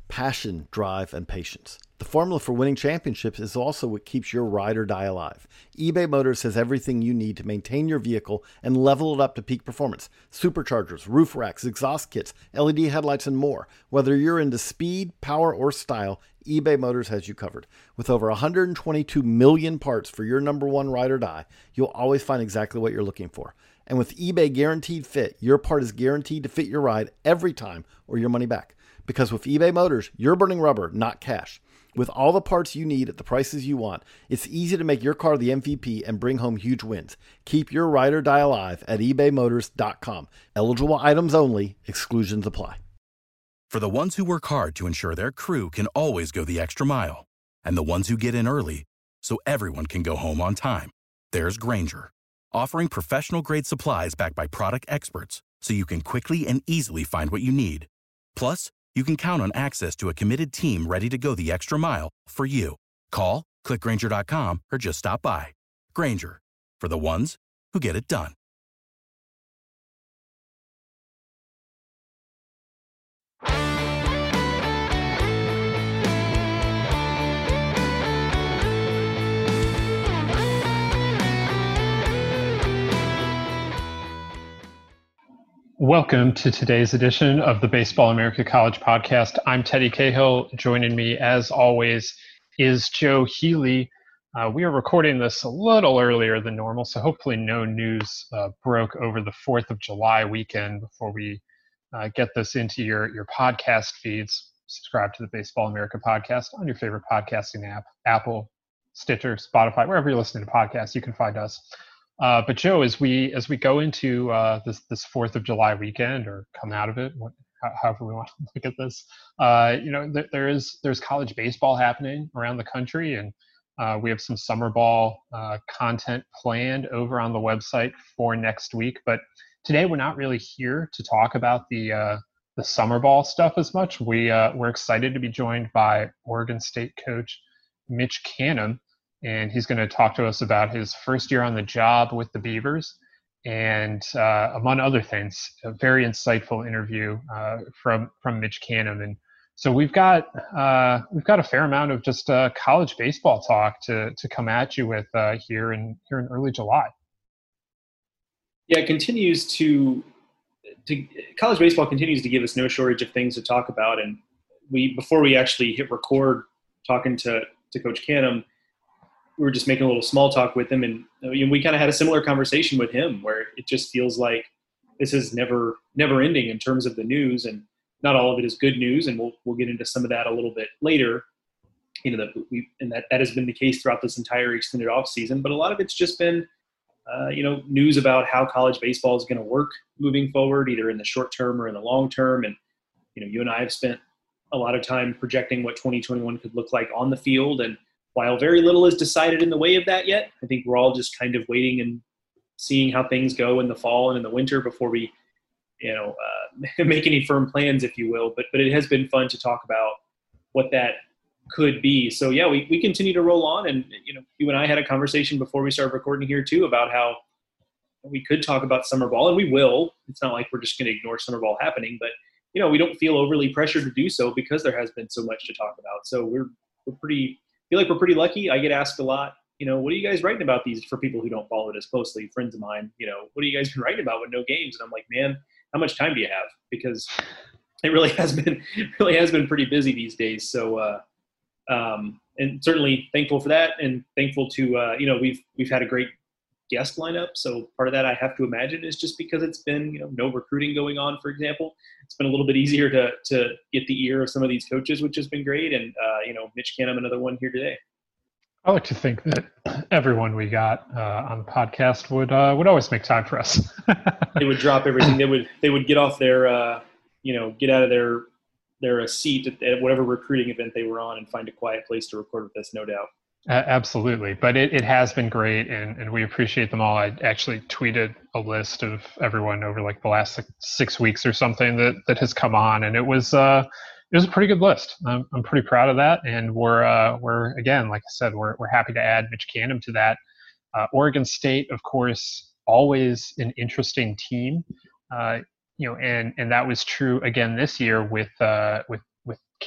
passion, drive, and patience. The formula for winning championships is also what keeps your ride or die alive. eBay Motors has everything you need to maintain your vehicle and level it up to peak performance. Superchargers, roof racks, exhaust kits, LED headlights, and more. Whether you're into speed, power, or style, eBay Motors has you covered. With over 122 million parts for your number one ride or die, you'll always find exactly what you're looking for. And with eBay Guaranteed Fit, your part is guaranteed to fit your ride every time or your money back. Because with eBay Motors, you're burning rubber, not cash. With all the parts you need at the prices you want, it's easy to make your car the MVP and bring home huge wins. Keep your ride or die alive at ebaymotors.com. Eligible items only. Exclusions apply. For the ones who work hard to ensure their crew can always go the extra mile, and the ones who get in early so everyone can go home on time, there's Grainger, offering professional-grade supplies backed by product experts so you can quickly and easily find what you need. Plus, you can count on access to a committed team ready to go the extra mile for you. Call, click Grainger.com, or just stop by. Grainger, for the ones who get it done. Welcome to today's edition of the Baseball America College Podcast. I'm Teddy Cahill. Joining me, as always, is Joe Healy. We are recording this a little earlier than normal, so hopefully no news broke over the 4th of July weekend before we get this into your podcast feeds. Subscribe to the Baseball America Podcast on your favorite podcasting app, Apple, Stitcher, Spotify, wherever you're listening to podcasts, you can find us. But Joe, as we go into this 4th of July weekend, or come out of it, however we want to look at this, there's college baseball happening around the country, and we have some summer ball content planned over on the website for next week. But today we're not really here to talk about the summer ball stuff as much. We're excited to be joined by Oregon State coach Mitch Canham. And he's going to talk to us about his first year on the job with the Beavers, and among other things, a very insightful interview from Mitch Canham. And so we've got a fair amount of just college baseball talk to come at you with here in early July. Yeah, it continues to college baseball continues to give us no shortage of things to talk about. And before we actually hit record, talking to Coach Canham, we were just making a little small talk with him, and we kind of had a similar conversation with him, where it just feels like this is never ending in terms of the news, and not all of it is good news, and we'll get into some of that a little bit later. That has been the case throughout this entire extended off season, but a lot of it's just been news about how college baseball is going to work moving forward, either in the short term or in the long term. And you and I have spent a lot of time projecting what 2021 could look like on the field, and while very little is decided in the way of that yet, I think we're all just kind of waiting and seeing how things go in the fall and in the winter before we, make any firm plans, if you will. But it has been fun to talk about what that could be. So yeah, we continue to roll on, and you and I had a conversation before we started recording here too about how we could talk about summer ball, and we will. It's not like we're just going to ignore summer ball happening, but we don't feel overly pressured to do so because there has been so much to talk about. So feel like we're pretty lucky. I get asked a lot, what are you guys writing about these, for people who don't follow it as closely, friends of mine, what are you guys been writing about with no games? And I'm like, man, how much time do you have? Because it really has been pretty busy these days. So, and certainly thankful for that, and thankful to, we've had a great guest lineup. So part of that, I have to imagine, is just because it's been, no recruiting going on, for example. It's been a little bit easier to get the ear of some of these coaches, which has been great. And, Mitch Canham, another one here today. I like to think that everyone we got on the podcast would always make time for us. They would drop everything. They would get off their, get out of their seat at whatever recruiting event they were on and find a quiet place to record with us, no doubt. Absolutely. But it has been great, and we appreciate them all. I actually tweeted a list of everyone over like the last 6 weeks or something that has come on, and it was a pretty good list. I'm pretty proud of that, and we're again, like I said, we're happy to add Mitch Canham to that. Oregon State, of course, always an interesting team, and that was true again this year with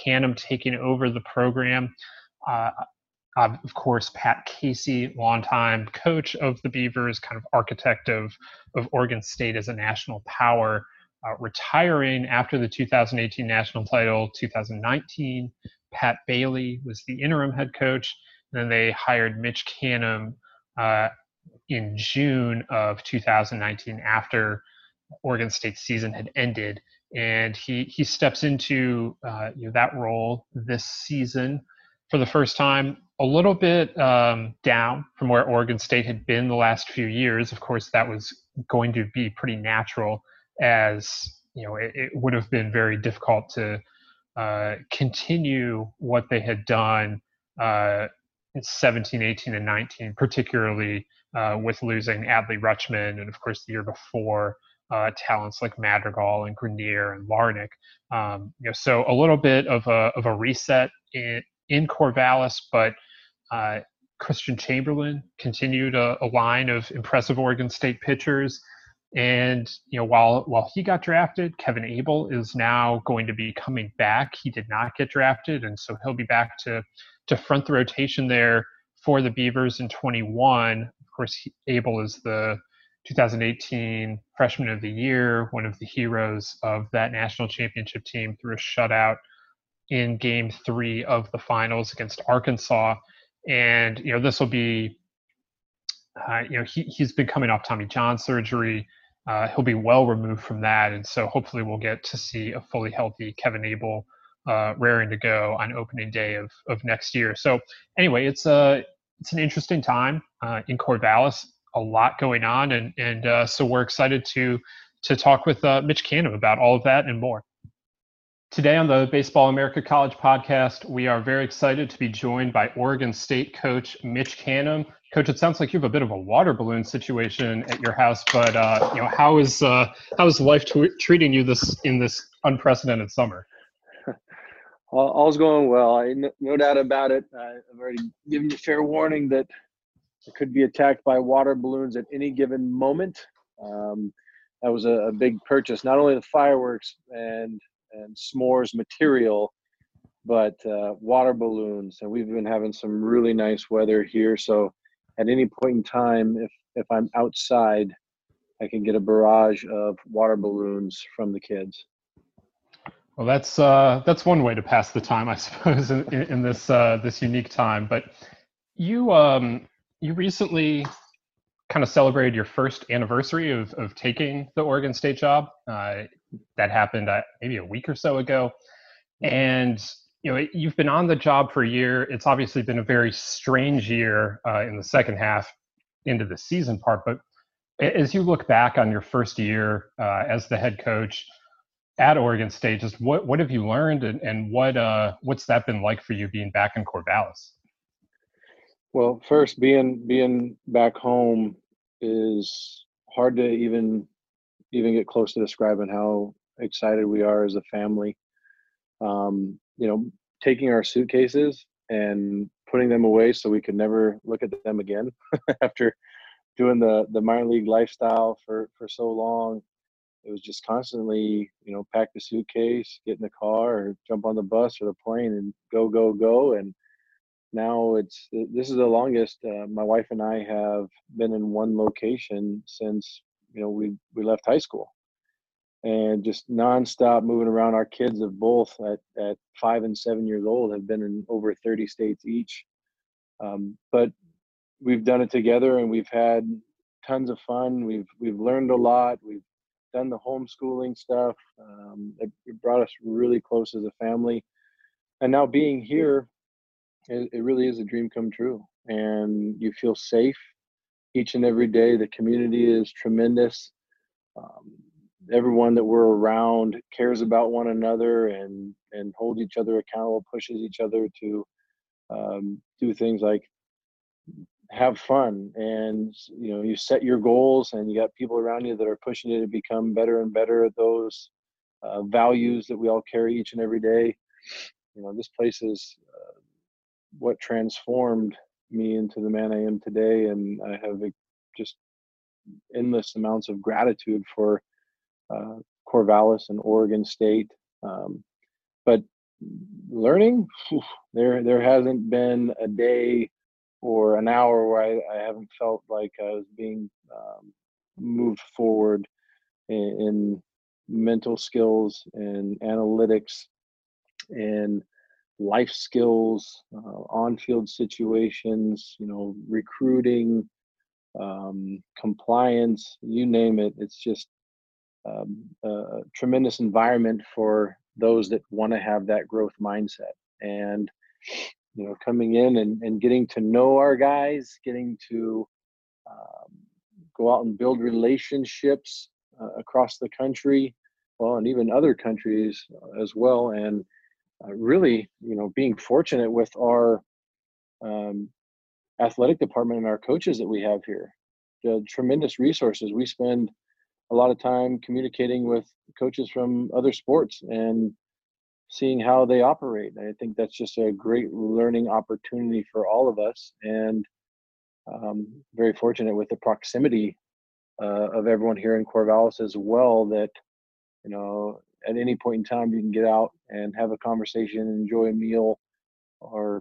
Canham taking over the program. Of course, Pat Casey, longtime coach of the Beavers, kind of architect of Oregon State as a national power, retiring after the 2018 national title. 2019, Pat Bailey was the interim head coach. And then they hired Mitch Canham in June of 2019 after Oregon State's season had ended. And he steps into that role this season for the first time, a little bit down from where Oregon State had been the last few years. Of course, that was going to be pretty natural, as it would have been very difficult to continue what they had done in 17, 18, and 19, particularly with losing Adley Rutschman, and of course the year before, talents like Madrigal and Grenier and Larnick. So a little bit of a reset in Corvallis, but Christian Chamberlain continued a line of impressive Oregon State pitchers. And while he got drafted, Kevin Abel is now going to be coming back. He did not get drafted, and so he'll be back to front the rotation there for the Beavers in 21. Of course, Abel is the 2018 Freshman of the Year, one of the heroes of that national championship team, through a shutout in Game 3 of the finals against Arkansas. And this will be, he's been coming off Tommy John surgery. He'll be well removed from that, and so hopefully we'll get to see a fully healthy Kevin Abel raring to go on opening day of next year. So anyway, it's an interesting time in Corvallis. A lot going on, and so we're excited to talk with Mitch Canham about all of that and more. Today on the Baseball America College podcast, we are very excited to be joined by Oregon State coach Mitch Canham. Coach, it sounds like you have a bit of a water balloon situation at your house, but how is life treating you in this unprecedented summer? All's going well. No doubt about it. I've already given you fair warning that I could be attacked by water balloons at any given moment. That was a big purchase, not only the fireworks and s'mores material, but water balloons. And we've been having some really nice weather here. So at any point in time, if I'm outside, I can get a barrage of water balloons from the kids. Well, that's one way to pass the time, I suppose, in this unique time. But you recently kind of celebrated your first anniversary of taking the Oregon State job. That happened maybe a week or so ago. And, you've been on the job for a year. It's obviously been a very strange year in the second half into the season part. But as you look back on your first year as the head coach at Oregon State, just what have you learned, and what's that been like for you being back in Corvallis? Well, first, being back home is hard to even get close to describing how excited we are as a family. Taking our suitcases and putting them away so we could never look at them again after doing the minor league lifestyle for so long. It was just constantly, pack the suitcase, get in the car, or jump on the bus or the plane and go. And now this is the longest my wife and I have been in one location since we left high school, and just nonstop moving around. Our kids have both at 5 and 7 years old have been in over 30 states each, but we've done it together, and we've had tons of fun. We've learned a lot. We've done the homeschooling stuff. It brought us really close as a family, and now being here, it really is a dream come true, and you feel safe each and every day. The community is tremendous. Everyone that we're around cares about one another and holds each other accountable, pushes each other to do things like have fun. And you set your goals, and you got people around you that are pushing you to become better and better at those values that we all carry each and every day. This place is what transformed me into the man I am today, and I have just endless amounts of gratitude for Corvallis and Oregon State. But learning, there hasn't been a day or an hour where I haven't felt like I was being moved forward in mental skills and analytics and life skills, on-field situations, recruiting, compliance, you name it. It's just a tremendous environment for those that want to have that growth mindset. And coming in and getting to know our guys, getting to go out and build relationships across the country, well, and even other countries as well. And really, being fortunate with our athletic department and our coaches that we have here. The tremendous resources. We spend a lot of time communicating with coaches from other sports and seeing how they operate. I think that's just a great learning opportunity for all of us, and very fortunate with the proximity of everyone here in Corvallis as well, that at any point in time you can get out and have a conversation, enjoy a meal, or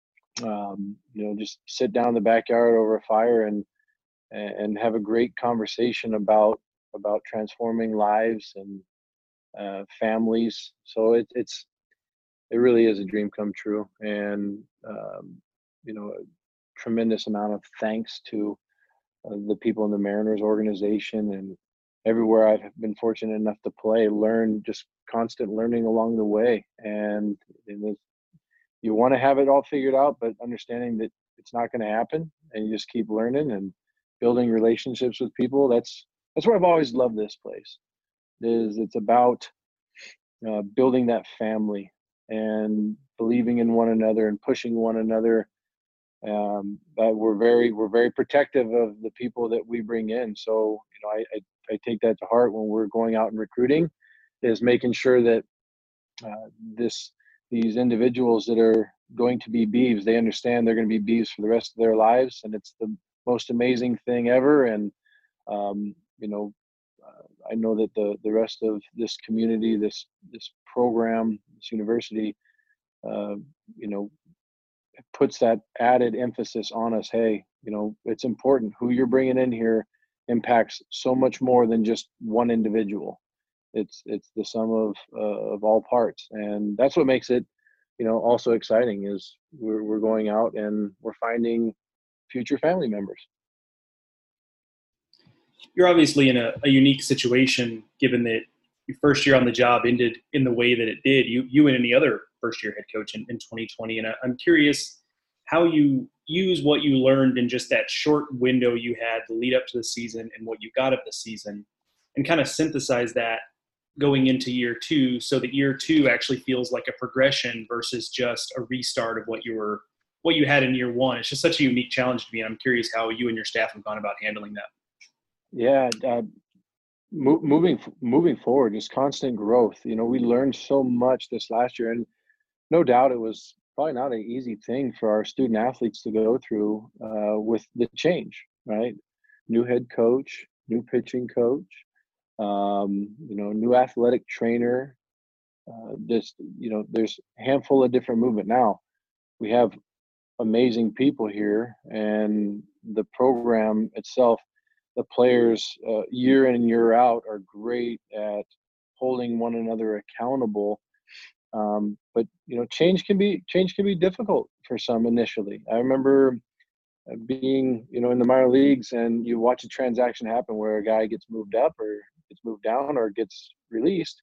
just sit down in the backyard over a fire and have a great conversation about transforming lives and families. So it really is a dream come true, and a tremendous amount of thanks to the people in the Mariners organization and everywhere I've been fortunate enough to play, just constant learning along the way. And you want to have it all figured out, but understanding that it's not going to happen, and you just keep learning and building relationships with people. That's why I've always loved this place. It's about building that family and believing in one another and pushing one another. But we're very protective of the people that we bring in. So I take that to heart when we're going out and recruiting, is making sure that these individuals that are going to be Beavs, they understand they're going to be Beavs for the rest of their lives, and it's the most amazing thing ever. And I know that the rest of this community, this program, this university, puts that added emphasis on us. Hey, it's important. Who you're bringing in here impacts so much more than just one individual. It's the sum of all parts, and that's what makes it, also exciting. Is we're going out and we're finding future family members. You're obviously in a unique situation, given that your first year on the job ended in the way that it did. You and any other first-year head coach in 2020. And I'm curious how you use what you learned in just that short window you had to lead up to the season and what you got of the season, and kind of synthesize that going into year two, so that year two actually feels like a progression versus just a restart of what you had in year one. It's just such a unique challenge to me. And I'm curious how you and your staff have gone about handling that. Yeah, moving forward, just constant growth. We learned so much this last year, and no doubt it was probably not an easy thing for our student athletes to go through with the change, right? New head coach, new pitching coach, new athletic trainer. There's a handful of different movement. Now we have amazing people here, and the program itself, the players year in and year out are great at holding one another accountable. But change can be difficult for some initially. I remember being in the minor leagues, and you watch a transaction happen where a guy gets moved up or gets moved down or gets released.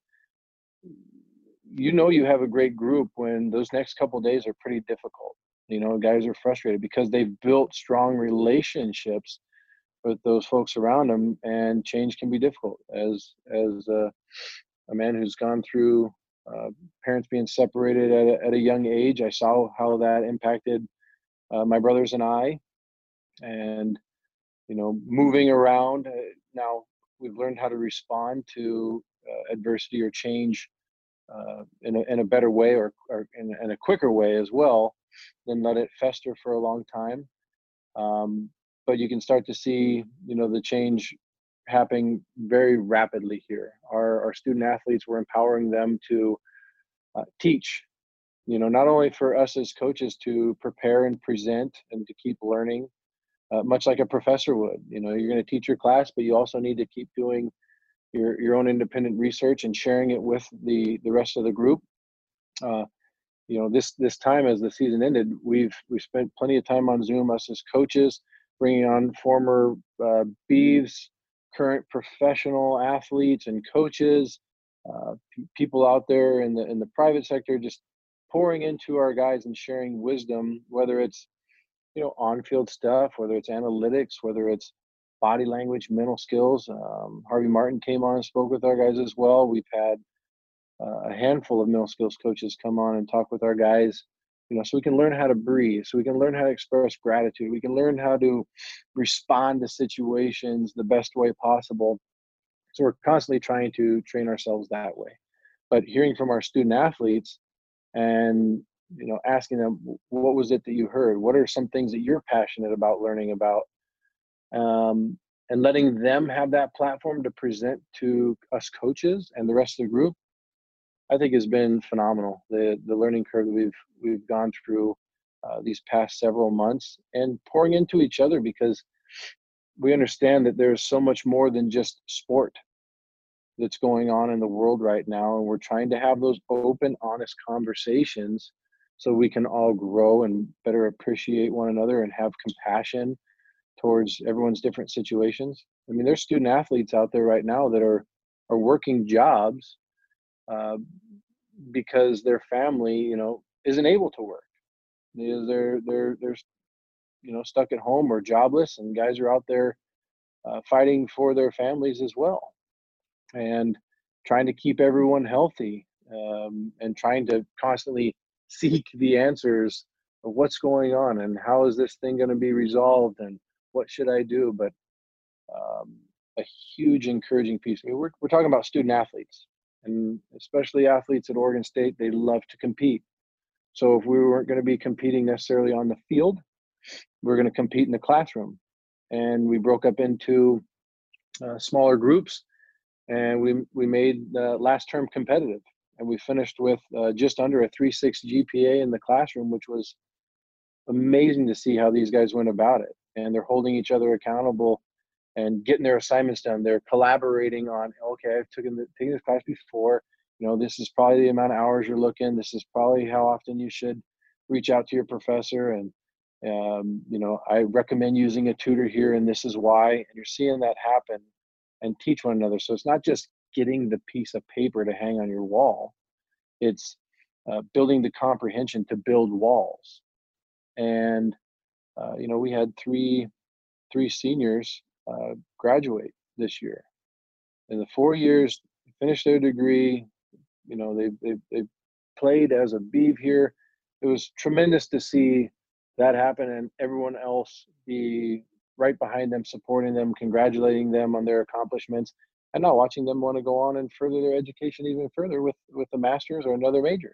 You have a great group when those next couple of days are pretty difficult. Guys are frustrated because they've built strong relationships with those folks around them, and change can be difficult. As a man who's gone through parents being separated at a young age, I saw how that impacted my brothers and I. And moving around, now we've learned how to respond to adversity or change in a better way, or in a quicker way as well, than let it fester for a long time. But you can start to see, the change happening very rapidly here. Our student athletes, we're empowering them to teach, not only for us as coaches to prepare and present and to keep learning, much like a professor would. You're going to teach your class, but you also need to keep doing your own independent research and sharing it with the rest of the group. This time as the season ended, we spent plenty of time on Zoom, us as coaches, bringing on former Beavs, current professional athletes and coaches, people out there in the private sector, just pouring into our guys and sharing wisdom, whether it's on-field stuff, whether it's analytics, whether it's body language, mental skills. Harvey Martin came on and spoke with our guys as well. We've had a handful of mental skills coaches come on and talk with our guys, so we can learn how to breathe, so we can learn how to express gratitude, we can learn how to respond to situations the best way possible. So we're constantly trying to train ourselves that way. But hearing from our student athletes and asking them, what was it that you heard? What are some things that you're passionate about learning about? And letting them have that platform to present to us coaches and the rest of the group, I think has been phenomenal. The learning curve that we've gone through these past several months, and pouring into each other, because we understand that there's so much more than just sport that's going on in the world right now, and we're trying to have those open, honest conversations so we can all grow and better appreciate one another and have compassion towards everyone's different situations. I mean, there's student athletes out there right now that are working jobs because their family, isn't able to work. They're stuck at home or jobless, and guys are out there fighting for their families as well, and trying to keep everyone healthy, and trying to constantly seek the answers of what's going on and how is this thing going to be resolved and what should I do. But a huge encouraging piece. I mean, we're talking about student athletes, and especially athletes at Oregon State. They love to compete. So if we weren't going to be competing necessarily on the field, we're going to compete in the classroom. And we broke up into smaller groups, and we made last term competitive. And we finished with just under a 3.6 GPA in the classroom, which was amazing to see how these guys went about it. And they're holding each other accountable and getting their assignments done. They're collaborating on, okay, I've taken this class before. This is probably the amount of hours you're looking. This is probably how often you should reach out to your professor. And, I recommend using a tutor here, and this is why. And you're seeing that happen and teach one another. So it's not just getting the piece of paper to hang on your wall. It's building the comprehension to build walls. And, we had three seniors graduate this year. In the 4 years, finished their degree. They played as a Beav here. It was tremendous to see that happen, and everyone else be right behind them, supporting them, congratulating them on their accomplishments, and now watching them want to go on and further their education even further with a master's or another major.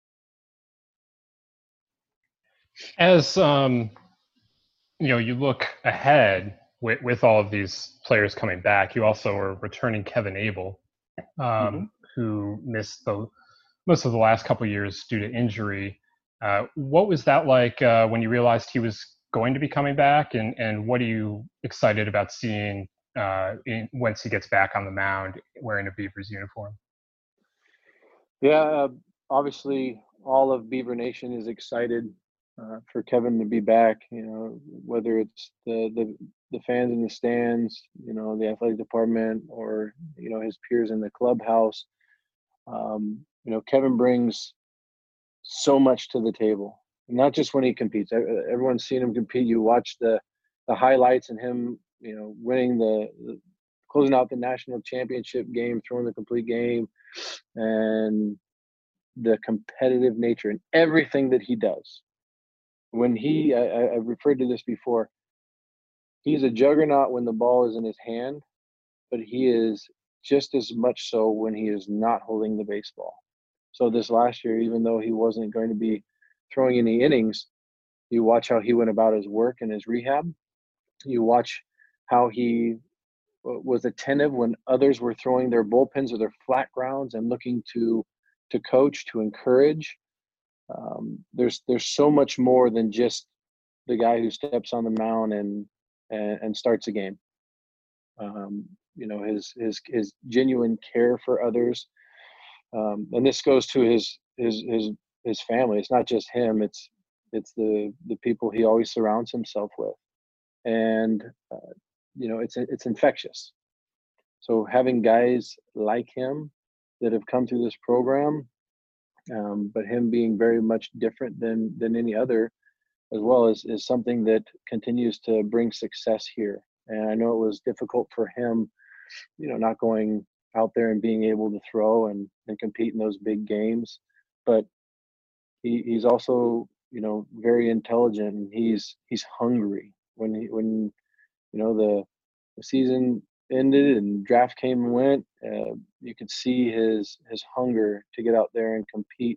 As you look ahead with all of these players coming back, you also are returning Kevin Abel, who missed most of the last couple of years due to injury. What was that like when you realized he was going to be coming back, and what are you excited about seeing once he gets back on the mound wearing a Beavers uniform? Yeah, obviously all of Beaver Nation is excited for Kevin to be back. Whether it's the fans in the stands, the athletic department, or his peers in the clubhouse. Kevin brings so much to the table, not just when he competes. Everyone's seen him compete. You watch the highlights and him, winning the closing out the national championship game, throwing the complete game, and the competitive nature in everything that he does. When I've referred to this before, he's a juggernaut when the ball is in his hand, but he is just as much so when he is not holding the baseball. So this last year, even though he wasn't going to be throwing any innings, you watch how he went about his work and his rehab. You watch how he was attentive when others were throwing their bullpens or their flat grounds and looking to coach, to encourage. there's so much more than just the guy who steps on the mound and starts a game. His genuine care for others, and this goes to his family. It's not just him. It's the people he always surrounds himself with, and it's infectious. So having guys like him that have come through this program, but him being very much different than any other, as well is something that continues to bring success here. And I know it was difficult for him, not going out there and being able to throw and compete in those big games, but he's also very intelligent, and he's hungry. When the season ended and draft came and went, you could see his hunger to get out there and compete.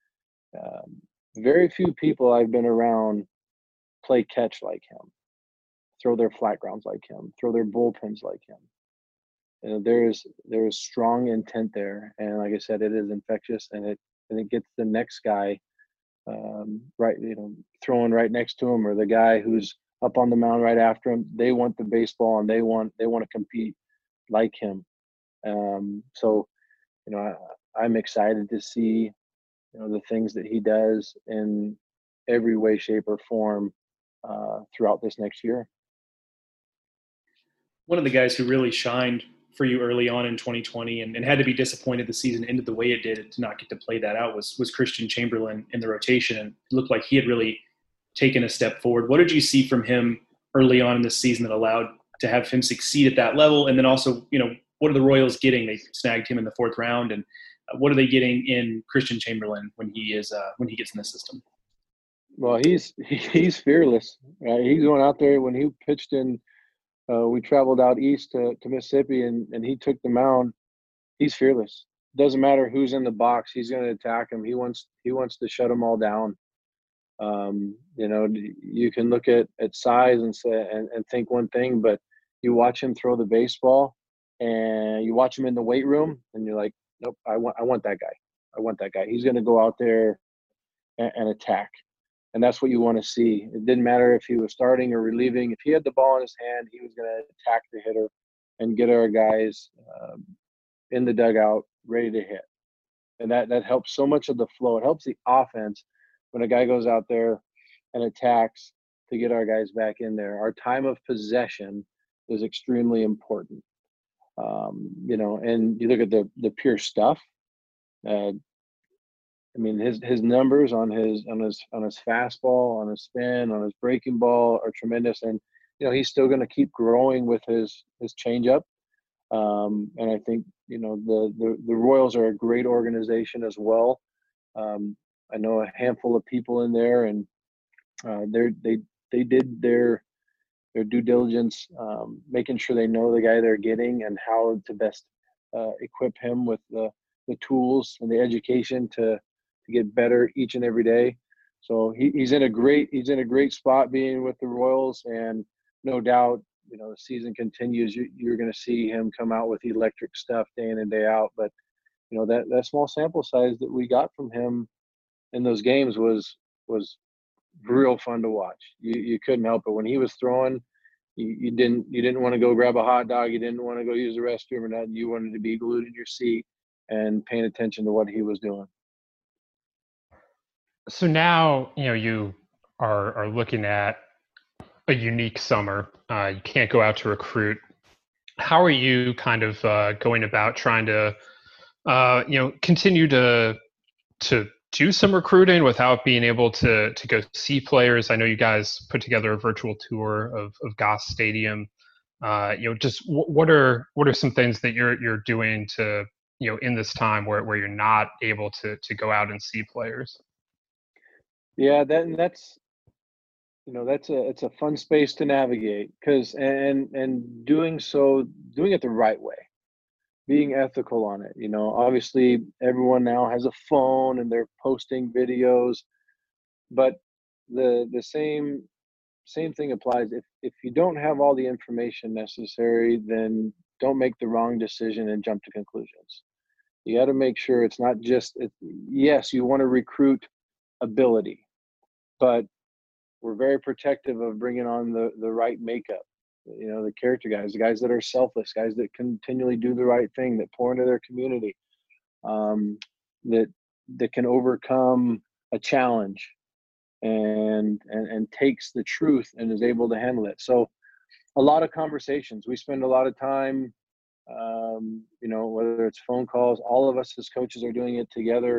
Very few people I've been around play catch like him, throw their flat grounds like him, throw their bullpens like him. There is strong intent there, and like I said, it is infectious, and it gets the next guy right, throwing right next to him, or the guy who's up on the mound right after him. They want the baseball, and they want to compete like him. So I'm excited to see the things that he does in every way, shape, or form throughout this next year. One of the guys who really shined for you early on in 2020 and had to be disappointed the season ended the way it did to not get to play that out was Christian Chamberlain in the rotation, and it looked like he had really taken a step forward. What did you see from him early on in this season that allowed to have him succeed at that level? And then also, what are the Royals getting? They snagged him in the 4th round, and what are they getting in Christian Chamberlain when he gets in the system? Well, he's fearless. He's going out there. When he pitched in, we traveled out east to Mississippi, and he took the mound. He's fearless. Doesn't matter who's in the box. He's going to attack him. He wants to shut them all down. You can look at size and say and think one thing, but you watch him throw the baseball, and you watch him in the weight room, and you're like, nope, I want that guy. I want that guy. He's going to go out there and attack. And that's what you want to see. It didn't matter if he was starting or relieving. If he had the ball in his hand, he was going to attack the hitter and get our guys in the dugout ready to hit. And that helps so much of the flow. It helps the offense when a guy goes out there and attacks to get our guys back in there. Our time of possession is extremely important. And you look at the pure stuff. His numbers on his fastball, on his spin, on his breaking ball are tremendous, and he's still going to keep growing with his changeup. And I think the Royals are a great organization as well. I know a handful of people in there, and they did their due diligence, making sure they know the guy they're getting and how to best equip him with the tools and the education to get better each and every day. So he's in a great spot being with the Royals, and no doubt, the season continues. You're going to see him come out with electric stuff day in and day out. But that small sample size that we got from him in those games was real fun to watch. You couldn't help it when he was throwing. You didn't want to go grab a hot dog. You didn't want to go use the restroom or nothing. You wanted to be glued in your seat and paying attention to what he was doing. So now, you are looking at a unique summer. You can't go out to recruit. How are you kind of going about trying to, continue to do some recruiting without being able to go see players? I know you guys put together a virtual tour of Goss Stadium. Just what are some things that you're doing to, in this time where you're not able to go out and see players? Yeah, it's a fun space to navigate, because and doing it the right way, being ethical on it. Obviously everyone now has a phone and they're posting videos, but the same thing applies. If you don't have all the information necessary, then don't make the wrong decision and jump to conclusions. You got to make sure it's not just yes, you want to recruit ability, but we're very protective of bringing on the right makeup. You know, the character guys, the guys that are selfless, guys that continually do the right thing, that pour into their community, that can overcome a challenge and takes the truth and is able to handle it. So a lot of conversations. We spend a lot of time, you know, whether it's phone calls, all of us as coaches are doing it together,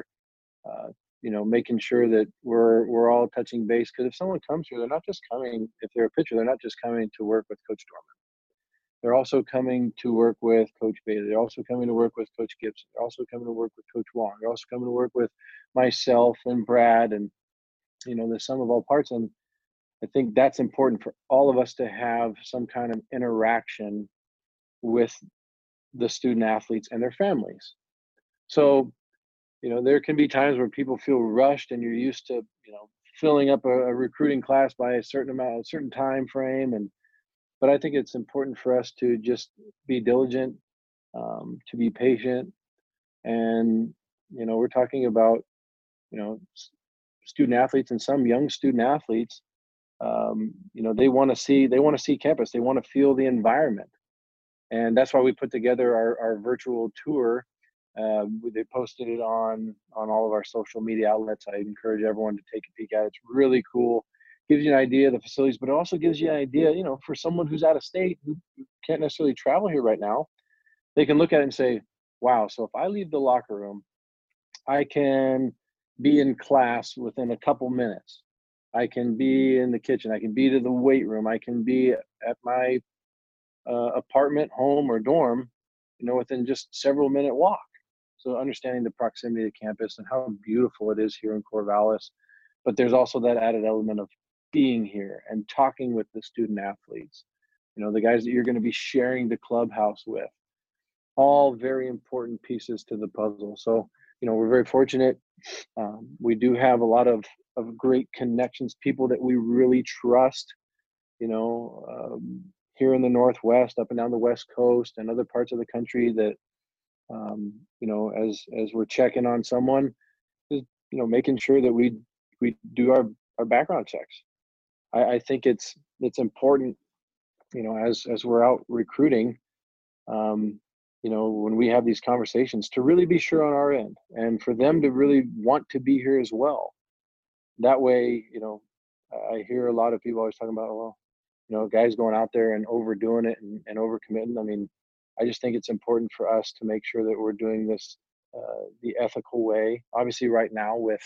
you know, making sure that we're all touching base. Because if someone comes here, they're not just coming, if they're a pitcher, they're not just coming to work with Coach Dorman. They're also coming to work with Coach Bailey. They're also coming to work with Coach Gibson. They're also coming to work with Coach Wong. They're also coming to work with myself and Brad and, you know, the sum of all parts. And I think that's important for all of us to have some kind of interaction with the student athletes and their families. So, you know, there can be times where people feel rushed and you're used to, you know, filling up a recruiting class by a certain time frame. But I think it's important for us to just be diligent, to be patient. And, you know, we're talking about, you know, student athletes and some young student athletes, you know, they want to see campus. They want to feel the environment. And that's why we put together our virtual tour. They posted it on all of our social media outlets. I encourage everyone to take a peek at it. It's really cool. Gives you an idea of the facilities, but it also gives you an idea, you know, for someone who's out of state, who can't necessarily travel here right now, they can look at it and say, wow, so if I leave the locker room, I can be in class within a couple minutes. I can be in the kitchen. I can be to the weight room. I can be at my apartment, home, or dorm, you know, within just several minute walk. So understanding the proximity to campus and how beautiful it is here in Corvallis, but there's also that added element of being here and talking with the student athletes, you know, the guys that you're going to be sharing the clubhouse with, all very important pieces to the puzzle. So, you know, we're very fortunate. We do have a lot of great connections, people that we really trust, you know, here in the Northwest, up and down the West Coast and other parts of the country that, you know, as we're checking on someone, is, you know, making sure that we do our background checks. I think it's important, you know, as we're out recruiting, you know, when we have these conversations, to really be sure on our end and for them to really want to be here as well. That way, you know, I hear a lot of people always talking about, well, you know, guys going out there and overdoing it and overcommitting. I mean, I just think it's important for us to make sure that we're doing this the ethical way. Obviously, right now with,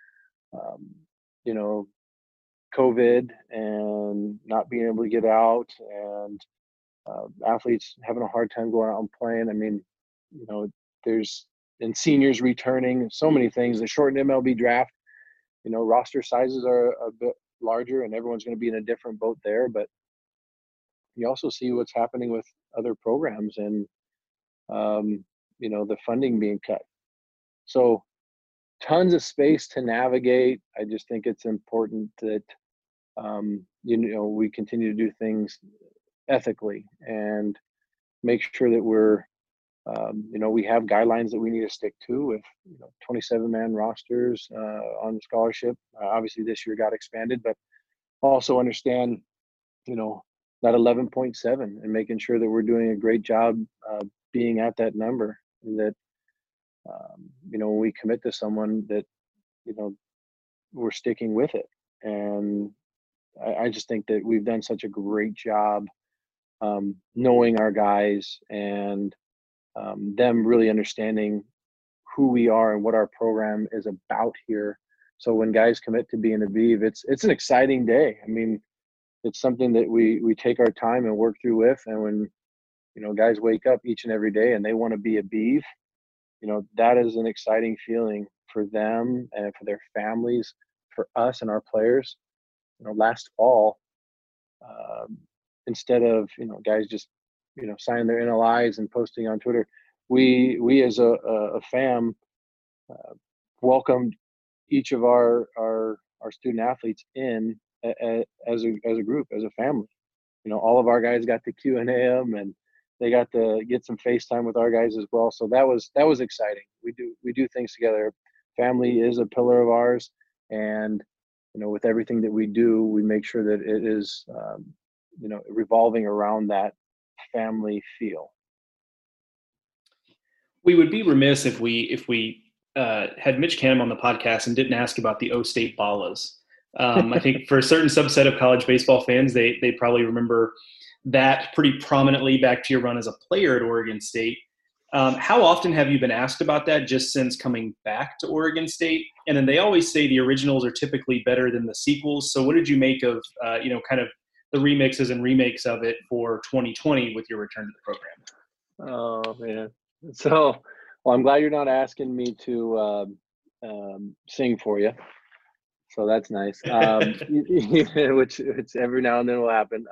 you know, COVID and not being able to get out and athletes having a hard time going out and playing. I mean, you know, and seniors returning, so many things. The shortened MLB draft, you know, roster sizes are a bit larger and everyone's going to be in a different boat there. But you also see what's happening with other programs and, you know, the funding being cut. So tons of space to navigate. I just think it's important that, you know, we continue to do things ethically and make sure that we're, you know, we have guidelines that we need to stick to with, you know, 27-man rosters on scholarship. Obviously this year got expanded, but also understand, you know, that 11.7 and making sure that we're doing a great job being at that number, and that, you know, when we commit to someone that, you know, we're sticking with it. And I just think that we've done such a great job knowing our guys and them really understanding who we are and what our program is about here. So when guys commit to being a Beav, it's an exciting day. I mean, it's something that we take our time and work through with. And when, you know, guys wake up each and every day and they want to be a Beav, you know, that is an exciting feeling for them and for their families, for us and our players. You know, last fall, instead of, you know, guys just, you know, signing their NLIs and posting on Twitter, we as a fam welcomed each of our student athletes in as a group, as a family. You know, all of our guys got to Q&A them, and they got to get some FaceTime with our guys as well. So that was exciting. We do things together. Family is a pillar of ours. And, with everything that we do, we make sure that it is, revolving around that family feel. We would be remiss if we had Mitch Canham on the podcast and didn't ask about the O State Ballas. I think for a certain subset of college baseball fans, they probably remember that pretty prominently back to your run as a player at Oregon State. How often have you been asked about that just since coming back to Oregon State? And then they always say the originals are typically better than the sequels. So what did you make of, kind of the remixes and remakes of it for 2020 with your return to the program? Oh, man. So, well, I'm glad you're not asking me to sing for you. So that's nice. Which every now and then will happen.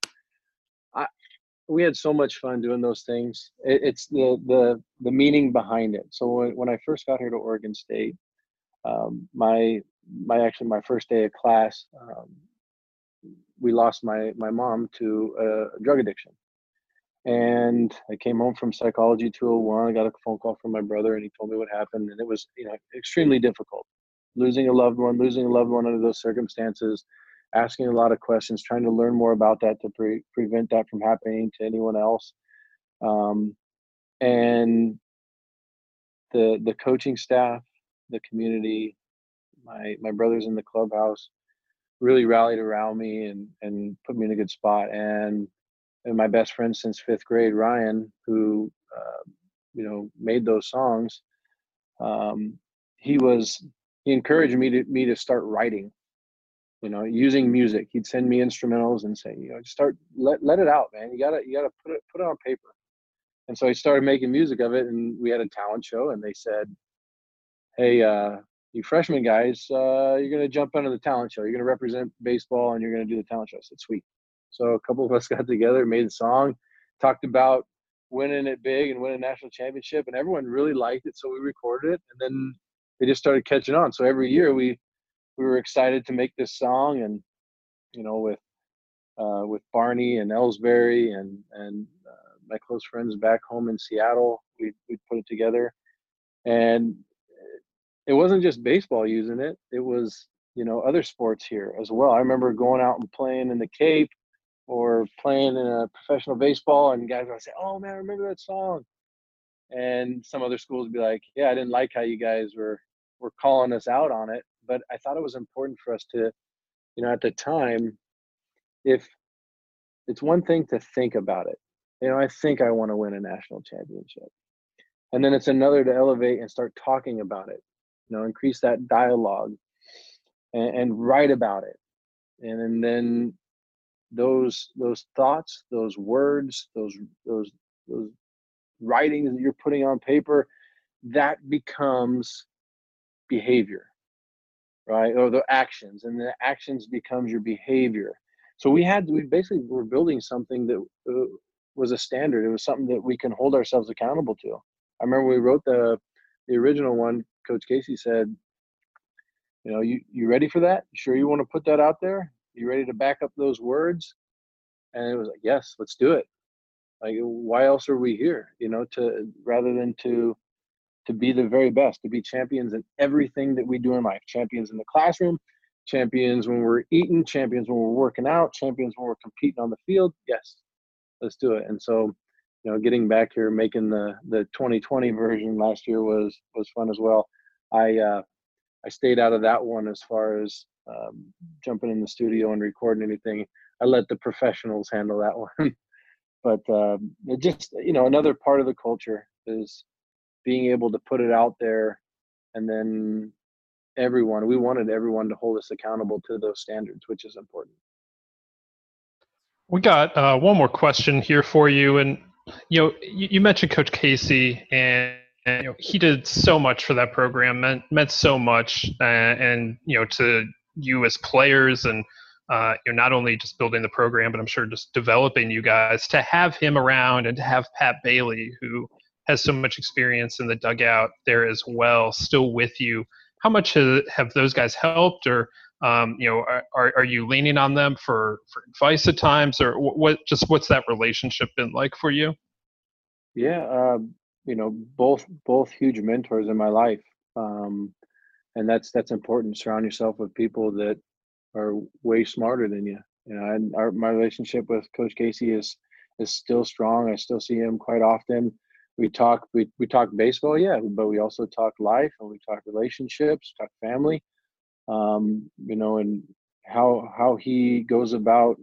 We had so much fun doing those things. It's the meaning behind it. So when I first got here to Oregon State, my first day of class, we lost my mom to a drug addiction. And I came home from Psychology 201. I got a phone call from my brother, and he told me what happened. And it was, extremely difficult. Losing a loved one under those circumstances, asking a lot of questions, trying to learn more about that to prevent that from happening to anyone else. And the coaching staff, the community, my brothers in the clubhouse really rallied around me and put me in a good spot. And my best friend since fifth grade, Ryan, who made those songs, he encouraged me to start writing, using music. He'd send me instrumentals and say, start let it out, man. You gotta put it on paper. And so I started making music of it, and we had a talent show, and they said, hey, you freshman guys, you're gonna jump into the talent show. You're gonna represent baseball, and you're gonna do the talent show. I said, sweet. So a couple of us got together, made a song, talked about winning it big and winning a national championship, and everyone really liked it. So we recorded it, and then they just started catching on. So every year we were excited to make this song, and with Barney and Ellsbury and my close friends back home in Seattle, we put it together. And it wasn't just baseball using it; it was other sports here as well. I remember going out and playing in the Cape or playing in a professional baseball, and guys would say, "Oh man, I remember that song." And some other schools would be like, "Yeah, I didn't like how you guys were calling us out on it." But I thought it was important for us to, at the time, if it's one thing to think about it, I think I want to win a national championship. And then it's another to elevate and start talking about it, increase that dialogue and write about it. And then those thoughts, those words, those writings that you're putting on paper, that becomes behavior, right? Or the actions, and the actions becomes your behavior. So we basically were building something that was a standard. It was something that we can hold ourselves accountable to. I remember we wrote the original one, Coach Casey said, you ready for that? You sure you want to put that out there? You ready to back up those words? And it was like, yes, let's do it. Like, why else are we here? Rather than to be the very best, to be champions in everything that we do in life. Champions in the classroom, champions when we're eating, champions when we're working out, champions when we're competing on the field. Yes, let's do it. And so, getting back here, making the 2020 version last year was fun as well. I stayed out of that one as far as jumping in the studio and recording anything. I let the professionals handle that one. But it just, another part of the culture is being able to put it out there, and then we wanted everyone to hold us accountable to those standards, which is important. We got one more question here for you. And, you mentioned Coach Casey, and he did so much for that program, meant so much, and to you as players, and not only just building the program, but I'm sure just developing you guys. To have him around, and to have Pat Bailey, who has so much experience in the dugout there as well, still with you. How much have those guys helped, or are you leaning on them for advice at times, or what's that relationship been like for you? Yeah, both huge mentors in my life. that's important. Surround yourself with people that are way smarter than you. You know, and my relationship with Coach Casey is still strong. I still see him quite often. We talk baseball, yeah, but we also talk life, and we talk relationships, talk family. You know, and how he goes about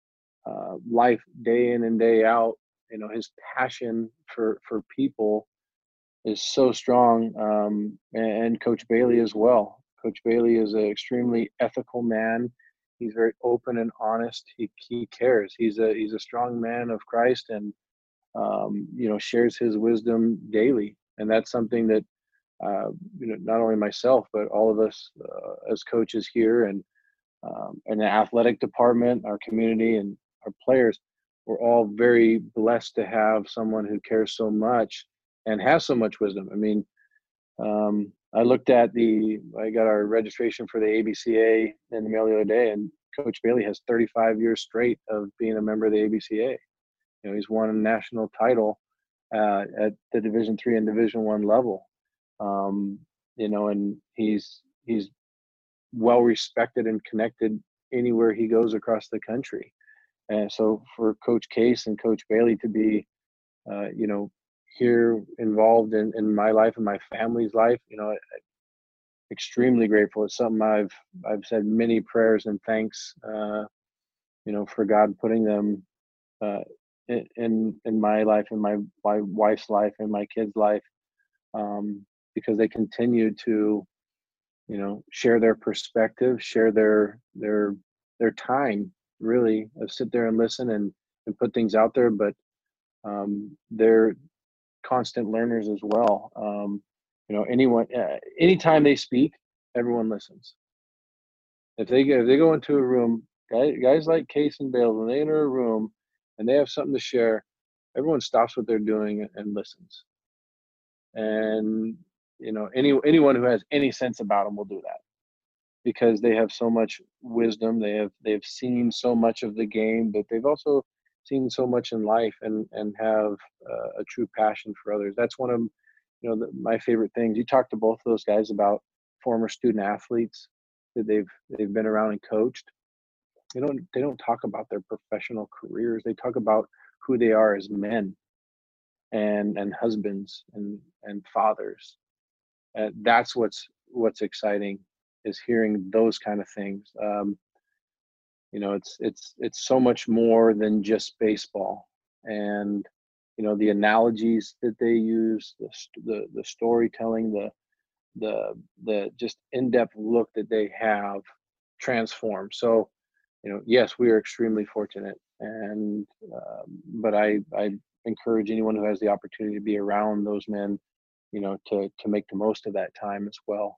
life day in and day out. You know, his passion for people is so strong. And Coach Bailey as well. Coach Bailey is an extremely ethical man. He's very open and honest. He cares. He's a strong man of Christ, and you know, shares his wisdom daily. And that's something that you know, not only myself but all of us as coaches here, and the athletic department, our community, and our players, we're all very blessed to have someone who cares so much and has so much wisdom. I mean, I got our registration for the ABCA in the mail the other day, and Coach Bailey has 35 years straight of being a member of the ABCA. You know, he's won a national title at the Division III and Division I level. You know, and he's well respected and connected anywhere he goes across the country. And so for Coach Case and Coach Bailey to be, you know, here involved in my life and my family's life, you know, extremely grateful. It's something I've said many prayers and thanks, you know, for God putting them in my life, and my wife's life, and my kids' life, because they continue to, you know, share their perspective, share their time, really, sit there and listen and put things out there. But they're constant learners as well. You know, anytime they speak, everyone listens. If they go into a room, guys like Case and Bales, when they enter a room and they have something to share, everyone stops what they're doing and listens. And you know, anyone who has any sense about them will do that, because they have so much wisdom. They've seen so much of the game, but they've also seen so much in life, and have a true passion for others. That's one of, you know, my favorite things. You talk to both of those guys about former student athletes that they've been around and coached. They don't talk about their professional careers. They talk about who they are as men and husbands and fathers. That's what's exciting, is hearing those kind of things. You know, it's so much more than just baseball. And you know, the analogies that they use, the storytelling, the just in-depth look that they have transformed. So, you know, yes, we are extremely fortunate, and but I encourage anyone who has the opportunity to be around those men, you know, to make the most of that time as well.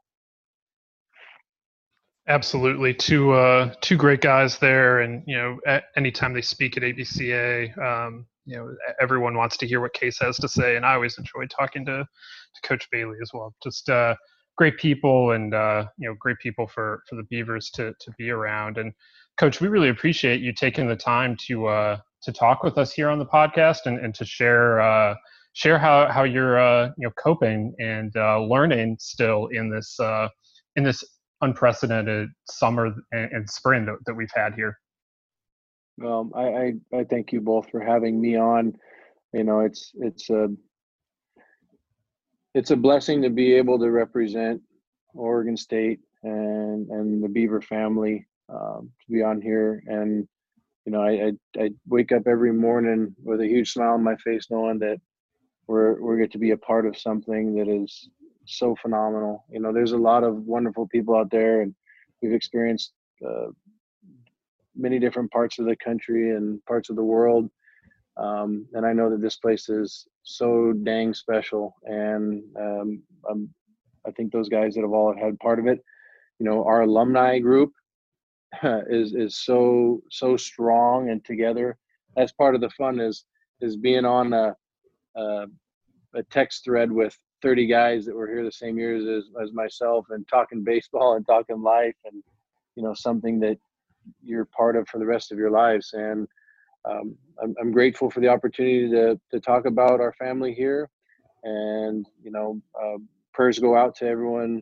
Absolutely, two great guys there, and you know, anytime they speak at ABCA, you know, everyone wants to hear what Case has to say, and I always enjoy talking to Coach Bailey as well. Just great people, and you know, great people for the Beavers to be around. And Coach, we really appreciate you taking the time to talk with us here on the podcast, and to share how you're you know, coping and learning still in this unprecedented summer and spring that we've had here. Well, I thank you both for having me on. You know, it's a blessing to be able to represent Oregon State and the Beaver family, to be on here. And you know, I wake up every morning with a huge smile on my face, knowing that we're get to be a part of something that is so phenomenal. You know, there's a lot of wonderful people out there, and we've experienced many different parts of the country and parts of the world. And I know that this place is so dang special. And I think those guys that have all had part of it, you know, our alumni group is so strong and together. That's part of the fun, is being on a text thread with 30 guys that were here the same years as myself, and talking baseball and talking life, and you know, something that you're part of for the rest of your lives. And I'm grateful for the opportunity to talk about our family here. And you know, prayers go out to everyone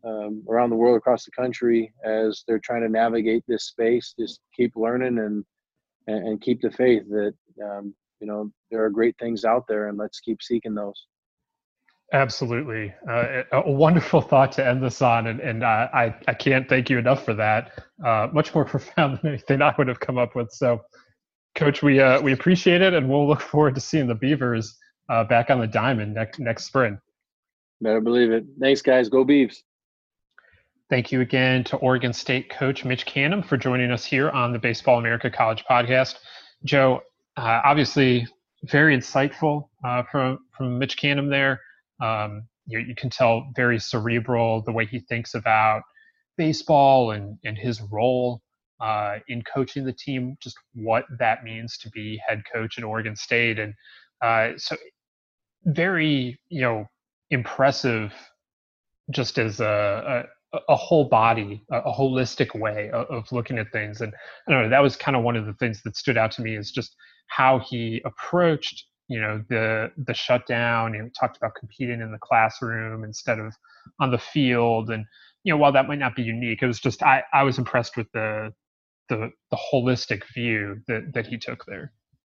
around the world, across the country, as they're trying to navigate this space. Just keep learning and keep the faith that, there are great things out there, and let's keep seeking those. Absolutely. A wonderful thought to end this on. And I can't thank you enough for that. Much more profound than anything I would have come up with. So, Coach, we appreciate it, and we'll look forward to seeing the Beavers back on the diamond next spring. Better believe it. Thanks, guys. Go Beavs. Thank you again to Oregon State coach Mitch Canham for joining us here on the Baseball America College podcast. Joe, obviously very insightful from Mitch Canham there. You can tell very cerebral the way he thinks about baseball and his role in coaching the team, just what that means to be head coach at Oregon State. And so very, impressive just as a whole body, a holistic way of looking at things. And I don't know, that was kind of one of the things that stood out to me, is just how he approached, the shutdown. Talked about competing in the classroom instead of on the field. And, while that might not be unique, it was just, I was impressed with the holistic view that he took there.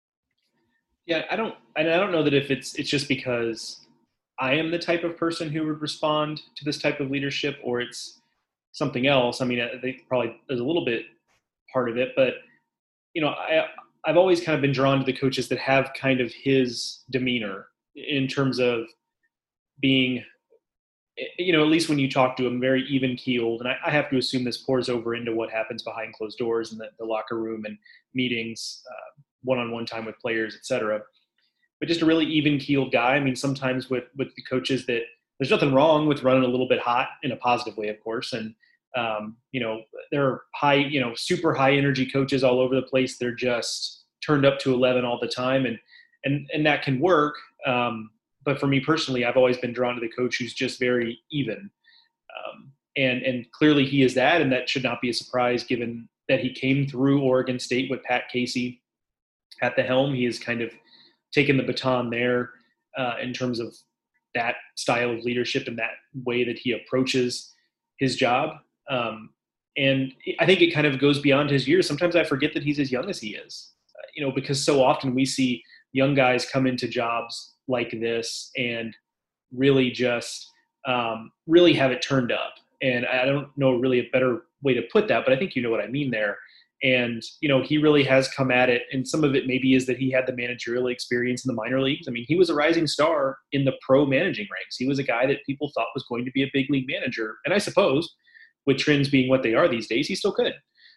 Yeah, I don't know that if it's just because I am the type of person who would respond to this type of leadership, or it's something else. I mean, I think probably there's a little bit part of it, but I've always kind of been drawn to the coaches that have kind of his demeanor in terms of being, at least when you talk to him, very even keeled. And I have to assume this pours over into what happens behind closed doors in the locker room and meetings, one-on-one time with players, et cetera. But just a really even-keeled guy. I mean, sometimes with the coaches that there's nothing wrong with running a little bit hot in a positive way, of course. And, there are high, super high energy coaches all over the place. They're just turned up to 11 all the time. And that can work. But for me personally, I've always been drawn to the coach who's just very even. And clearly he is that, and that should not be a surprise given that he came through Oregon State with Pat Casey at the helm. He has kind of taken the baton there in terms of that style of leadership and that way that he approaches his job. And I think it kind of goes beyond his years. Sometimes I forget that he's as young as he is, because so often we see young guys come into jobs like this and really just really have it turned up. And I don't know really a better way to put that, but I think you know what I mean there. And, he really has come at it. And some of it maybe is that he had the managerial experience in the minor leagues. I mean, he was a rising star in the pro managing ranks. He was a guy that people thought was going to be a big league manager. And I suppose with trends being what they are these days, he still could.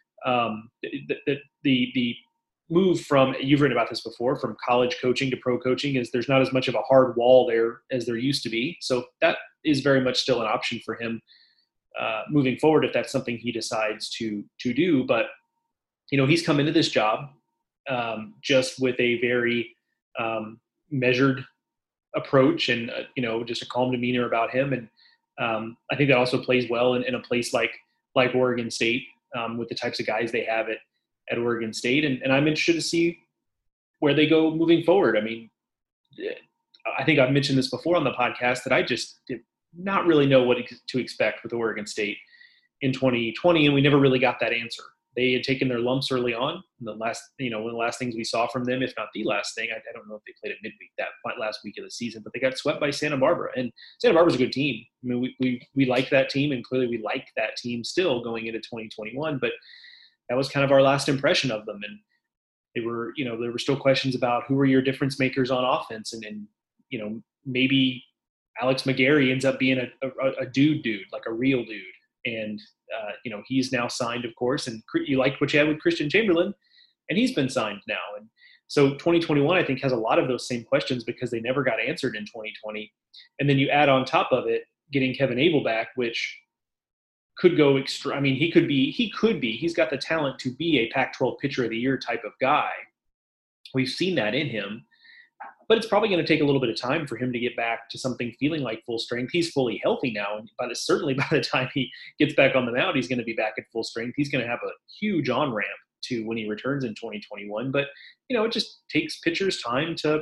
The move from, you've written about this before, from college coaching to pro coaching is there's not as much of a hard wall there as there used to be. So that is very much still an option for him moving forward if that's something he decides to do. But, he's come into this job just with a very measured approach and, just a calm demeanor about him. And I think that also plays well in a place like Oregon State with the types of guys they have at Oregon State. And I'm interested to see where they go moving forward. I mean, I think I've mentioned this before on the podcast that I just did not really know what to expect with Oregon State in 2020, and we never really got that answer. They had taken their lumps early on. One of the last things we saw from them, if not the last thing, I don't know if they played at midweek that last week of the season, but they got swept by Santa Barbara. And Santa Barbara's a good team. I mean, we like that team, and clearly we like that team still going into 2021. But that was kind of our last impression of them. And they were, there were still questions about who were your difference makers on offense, and maybe Alex McGarry ends up being a dude, like a real dude. And, he's now signed, of course, and you liked what you had with Christian Chamberlain, and he's been signed now. And so 2021, I think, has a lot of those same questions because they never got answered in 2020. And then you add on top of it, getting Kevin Abel back, which could go extra. I mean, he could be, he's got the talent to be a Pac-12 pitcher of the year type of guy. We've seen that in him. But it's probably going to take a little bit of time for him to get back to something feeling like full strength. He's fully healthy now, and certainly by the time he gets back on the mound, he's going to be back at full strength. He's going to have a huge on-ramp to when he returns in 2021. But, it just takes pitchers time to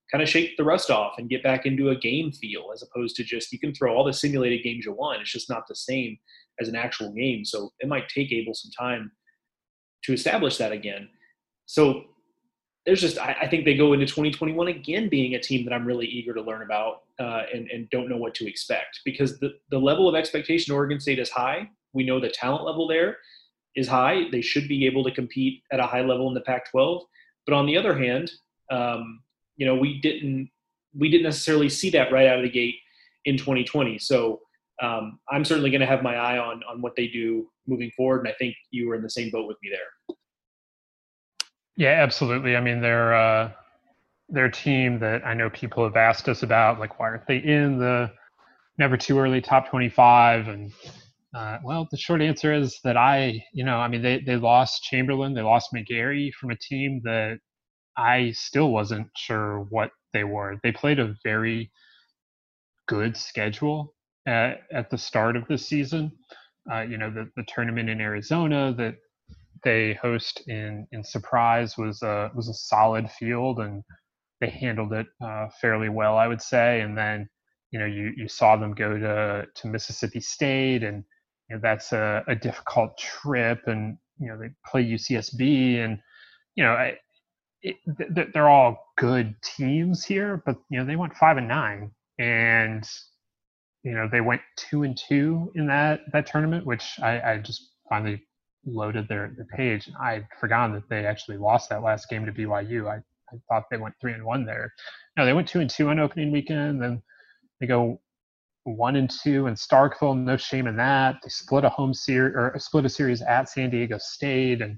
kind of shake the rust off and get back into a game feel, as opposed to just, you can throw all the simulated games you want. It's just not the same as an actual game. So it might take Abel some time to establish that again. So there's just, I think they go into 2021 again being a team that I'm really eager to learn about and don't know what to expect, because the level of expectation Oregon State is high. We know the talent level there is high. They should be able to compete at a high level in the Pac-12. But on the other hand, we didn't necessarily see that right out of the gate in 2020. So I'm certainly going to have my eye on what they do moving forward. And I think you were in the same boat with me there. Yeah, absolutely. I mean, they're a team that I know people have asked us about, like, why aren't they in the never too early top 25? And well, the short answer is that they lost Chamberlain, they lost McGarry from a team that I still wasn't sure what they were. They played a very good schedule at the start of the season. The tournament in Arizona that they host in Surprise was a solid field, and they handled it fairly well, I would say. And then you saw them go to Mississippi State, and that's a difficult trip, and they play UCSB, and they're all good teams here, but they went 5-9, and they went 2-2 in that tournament, which I just finally loaded their page. I'd forgotten that they actually lost that last game to BYU. I thought they went 3-1 there. No, they went 2-2 on opening weekend. Then they go 1-2 in Starkville. No shame in that. They split a series at San Diego State, and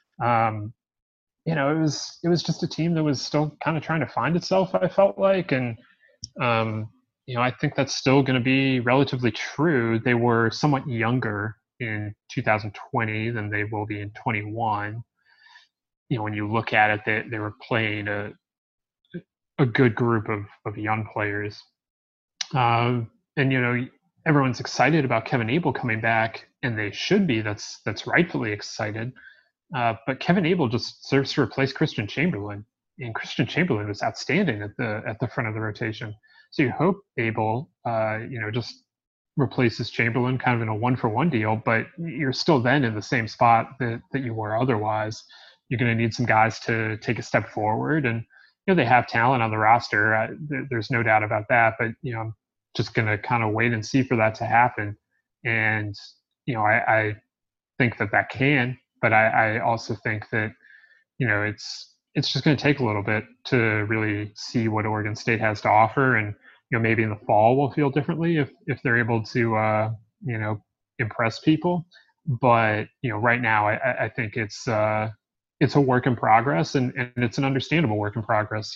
it was just a team that was still kind of trying to find itself, I felt like, and I think that's still going to be relatively true. They were somewhat younger in 2020 than they will be in 21. When you look at it, they were playing a good group of young players. And everyone's excited about Kevin Abel coming back, and they should be. That's rightfully excited. But Kevin Abel just serves to replace Christian Chamberlain, and Christian Chamberlain was outstanding at the front of the rotation. So you hope Abel, just replaces Chamberlain kind of in a 1-for-1 deal, but you're still then in the same spot that you were otherwise. You're going to need some guys to take a step forward, and they have talent on the roster. There's no doubt about that, but I'm just going to kind of wait and see for that to happen. And I think that can, but I also think that it's just going to take a little bit to really see what Oregon State has to offer, and maybe in the fall we'll feel differently if they're able to impress people. But right now I think it's a work in progress, and it's an understandable work in progress.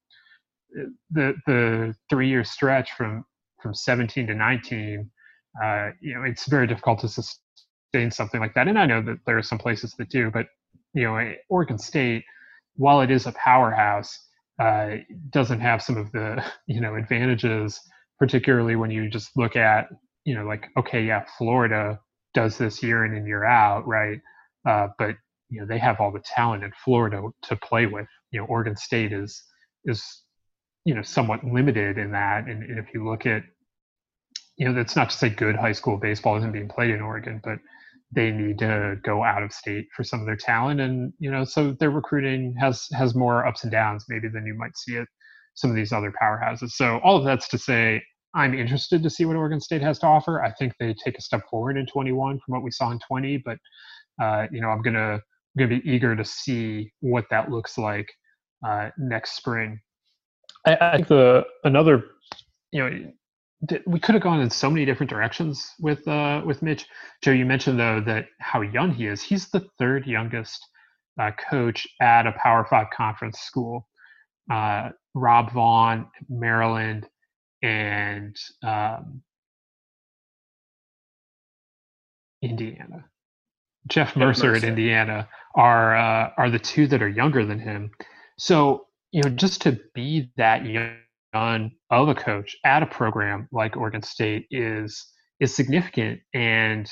The 3-year stretch from 17 to 19, it's very difficult to sustain something like that. And I know that there are some places that do, but Oregon State, while it is a powerhouse, doesn't have some of the advantages, particularly when you just look at Florida does this year in and year out, right? But they have all the talent in Florida to play with. Oregon State is somewhat limited in that, and if you look at that's not to say good high school baseball isn't being played in Oregon, but they need to go out of state for some of their talent, and so their recruiting has more ups and downs maybe than you might see at some of these other powerhouses. So all of that's to say, I'm interested to see what Oregon State has to offer. I think they take a step forward in 21 from what we saw in 20, but I'm gonna be eager to see what that looks like next spring. I think another we could have gone in so many different directions with Mitch. Joe, you mentioned though that how young he is. He's the third youngest coach at a Power 5 conference school. Rob Vaughn, Maryland, and Indiana. Jeff Mercer at Indiana are the two that are younger than him. So just to be that young of a coach at a program like Oregon State is significant. And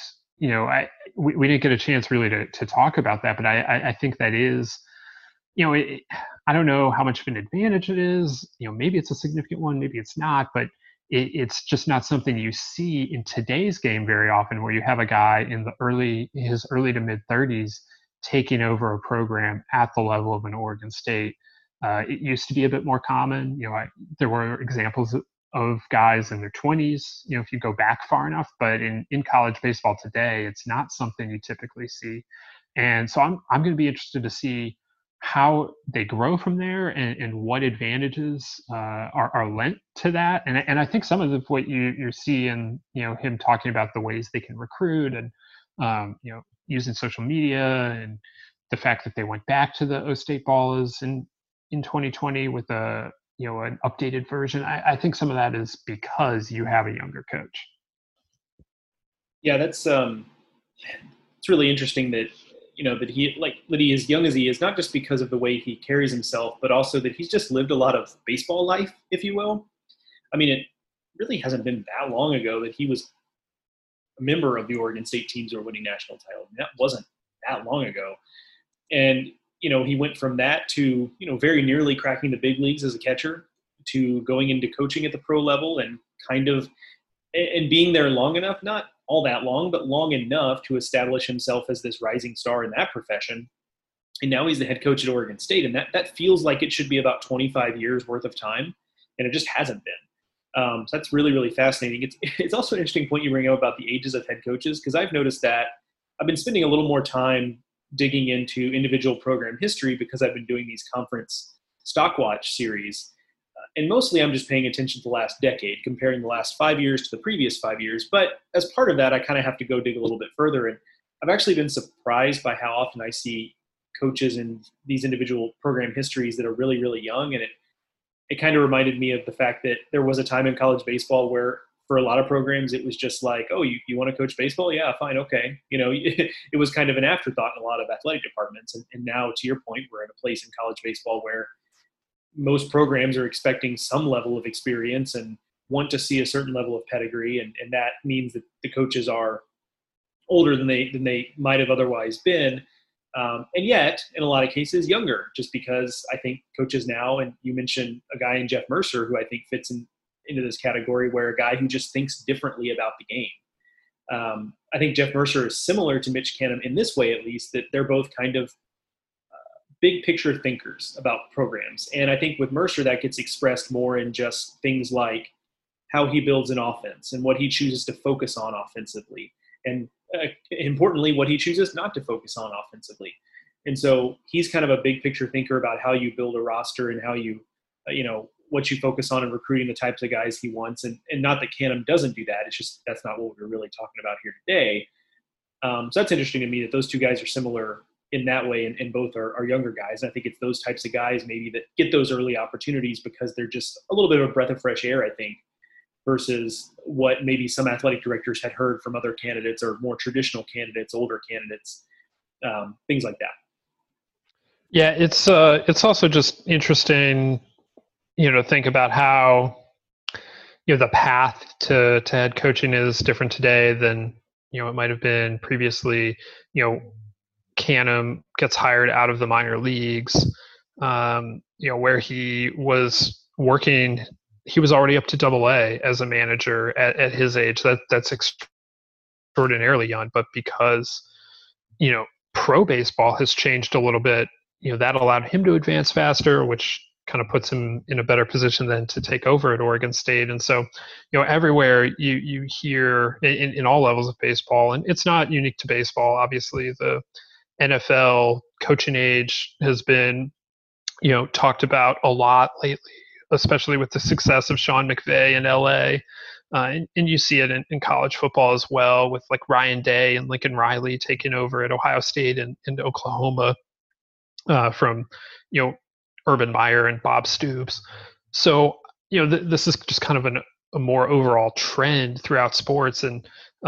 we didn't get a chance really to talk about that, but I think that is I don't know how much of an advantage it is. Maybe it's a significant one, maybe it's not, but it's just not something you see in today's game very often, where you have a guy in his early to mid 30s taking over a program at the level of an Oregon State. It used to be a bit more common. There were examples of guys in their 20s, if you go back far enough, but in college baseball today, it's not something you typically see. And so I'm going to be interested to see how they grow from there, and what advantages are lent to that. And I think some of what you see in him talking about the ways they can recruit, and using social media, and the fact that they went back to the O State Ballas in 2020 with an updated version. I think some of that is because you have a younger coach. Yeah, that's it's really interesting that that he as young as he is, not just because of the way he carries himself, but also that he's just lived a lot of baseball life, if you will. I mean, it really hasn't been that long ago that he was a member of the Oregon State teams who were winning national title. That wasn't that long ago. And, he went from that to, very nearly cracking the big leagues as a catcher, to going into coaching at the pro level, and and being there long enough, not all that long, but long enough to establish himself as this rising star in that profession. And now he's the head coach at Oregon State. And that feels like it should be about 25 years worth of time. And it just hasn't been. So that's really, really fascinating. It's also an interesting point you bring up about the ages of head coaches, because I've noticed that I've been spending a little more time digging into individual program history because I've been doing these conference stock watch series. And mostly I'm just paying attention to the last decade, comparing the last 5 years to the previous 5 years. But as part of that, I kind of have to go dig a little bit further. And I've actually been surprised by how often I see coaches in these individual program histories that are really, really young. And it kind of reminded me of the fact that there was a time in college baseball where for a lot of programs, it was just like, oh, you want to coach baseball? Yeah, fine. Okay. It was kind of an afterthought in a lot of athletic departments. And now, to your point, we're at a place in college baseball where most programs are expecting some level of experience and want to see a certain level of pedigree. And that means that the coaches are older than they might have otherwise been. And yet, in a lot of cases, younger, just because I think coaches now, and you mentioned a guy in Jeff Mercer, who I think fits into this category, where a guy who just thinks differently about the game. I think Jeff Mercer is similar to Mitch Canham in this way, at least, that they're both kind of big picture thinkers about programs. And I think with Mercer, that gets expressed more in just things like how he builds an offense and what he chooses to focus on offensively. And importantly, what he chooses not to focus on offensively. And so he's kind of a big picture thinker about how you build a roster and how you, what you focus on in recruiting the types of guys he wants. And not that Canham doesn't do that. It's just, that's not what we're really talking about here today. So that's interesting to me that those two guys are similar in that way, and both are younger guys. And I think it's those types of guys maybe that get those early opportunities because they're just a little bit of a breath of fresh air, I think, versus what maybe some athletic directors had heard from other candidates or more traditional candidates, older candidates, things like that. Yeah, it's also just interesting, to think about how, the path to head coaching is different today than, it might have been previously. Canham gets hired out of the minor leagues, where he was working. He was already up to AA as a manager at his age. That's extraordinarily young. But because, pro baseball has changed a little bit, that allowed him to advance faster, which kind of puts him in a better position than to take over at Oregon State. And so, everywhere you hear in all levels of baseball, and it's not unique to baseball, obviously the NFL coaching age has been, talked about a lot lately, especially with the success of Sean McVay in LA. And you see it in college football as well, with like Ryan Day and Lincoln Riley taking over at Ohio State and Oklahoma from, Urban Meyer and Bob Stoops. So, this is just kind of a more overall trend throughout sports. And,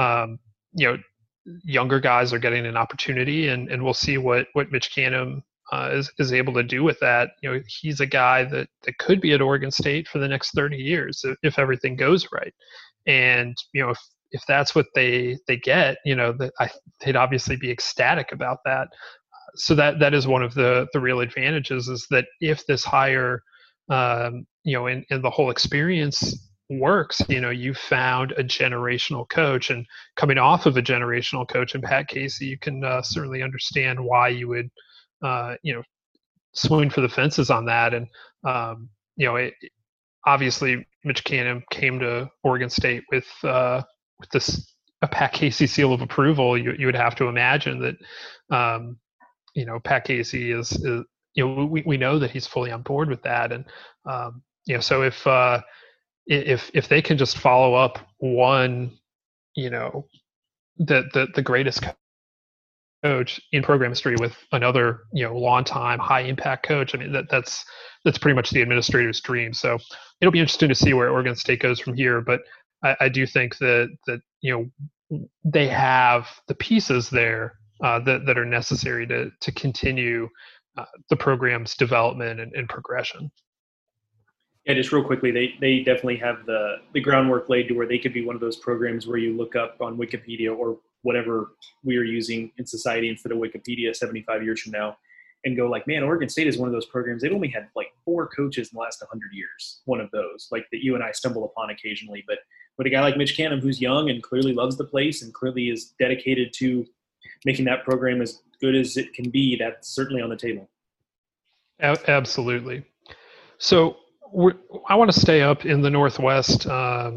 younger guys are getting an opportunity, and we'll see what Mitch Canham is able to do with that. He's a guy that could be at Oregon State for the next 30 years if everything goes right. And, if that's what they get, they'd obviously be ecstatic about that. So that is one of the real advantages, is that if this hire, and the whole experience works, you found a generational coach, and coming off of a generational coach in Pat Casey, you can certainly understand why you would, swing for the fences on that. And, obviously Mitch Canham came to Oregon State with this a Pat Casey seal of approval. You would have to imagine that, Pat Casey is we know that he's fully on board with that. And, so if they can just follow up one, the greatest coach in program history with another, long-time high impact coach, I mean, that's pretty much the administrator's dream. So it'll be interesting to see where Oregon State goes from here. But I do think that they have the pieces there that are necessary to continue the program's development and progression. Yeah, just real quickly, they definitely have the groundwork laid to where they could be one of those programs where you look up on Wikipedia or whatever we are using in society instead of Wikipedia 75 years from now, and go like, man, Oregon State is one of those programs. They've only had like 4 coaches in the last 100 years. One of those, like that you and I stumble upon occasionally. But a guy like Mitch Canham, who's young and clearly loves the place and clearly is dedicated to making that program as good as it can be, that's certainly on the table. Absolutely. So I want to stay up in the Northwest.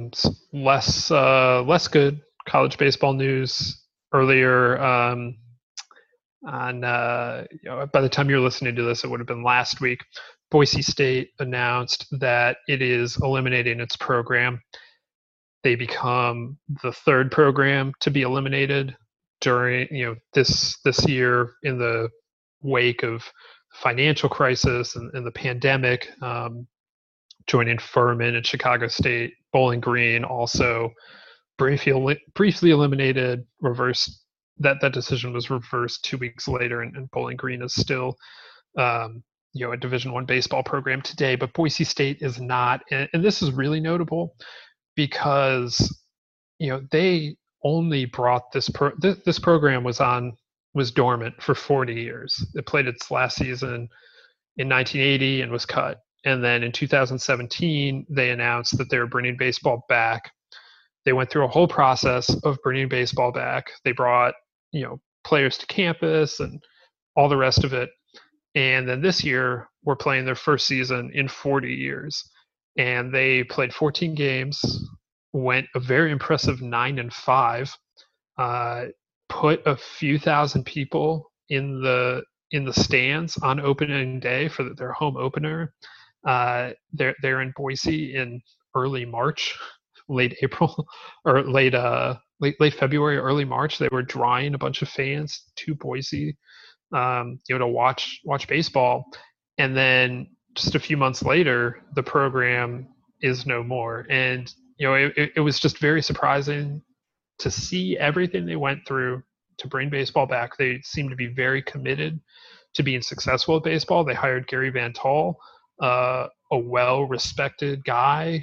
Less good college baseball news earlier. By the time you're listening to this, it would have been last week. Boise State announced that it is eliminating its program. They become the 3rd program to be eliminated during this year in the wake of financial crisis and the pandemic. Joining Furman and Chicago State, Bowling Green also briefly eliminated. Reversed that decision was reversed 2 weeks later, and Bowling Green is still a Division I baseball program today. But Boise State is not, and this is really notable because they only brought this program was dormant for 40 years. It played its last season in 1980 and was cut. And then in 2017, they announced that they were bringing baseball back. They went through a whole process of bringing baseball back. They brought, players to campus and all the rest of it. And then this year, we're playing their first season in 40 years. And they played 14 games, went a very impressive 9-5, put a few thousand people in the stands on opening day for their home opener. They're in Boise in early March, late April, or late February, early March. They were drawing a bunch of fans to Boise, to watch baseball. And then just a few months later, the program is no more. And it was just very surprising to see everything they went through to bring baseball back. They seem to be very committed to being successful at baseball. They hired Gary Van Tol, a well-respected guy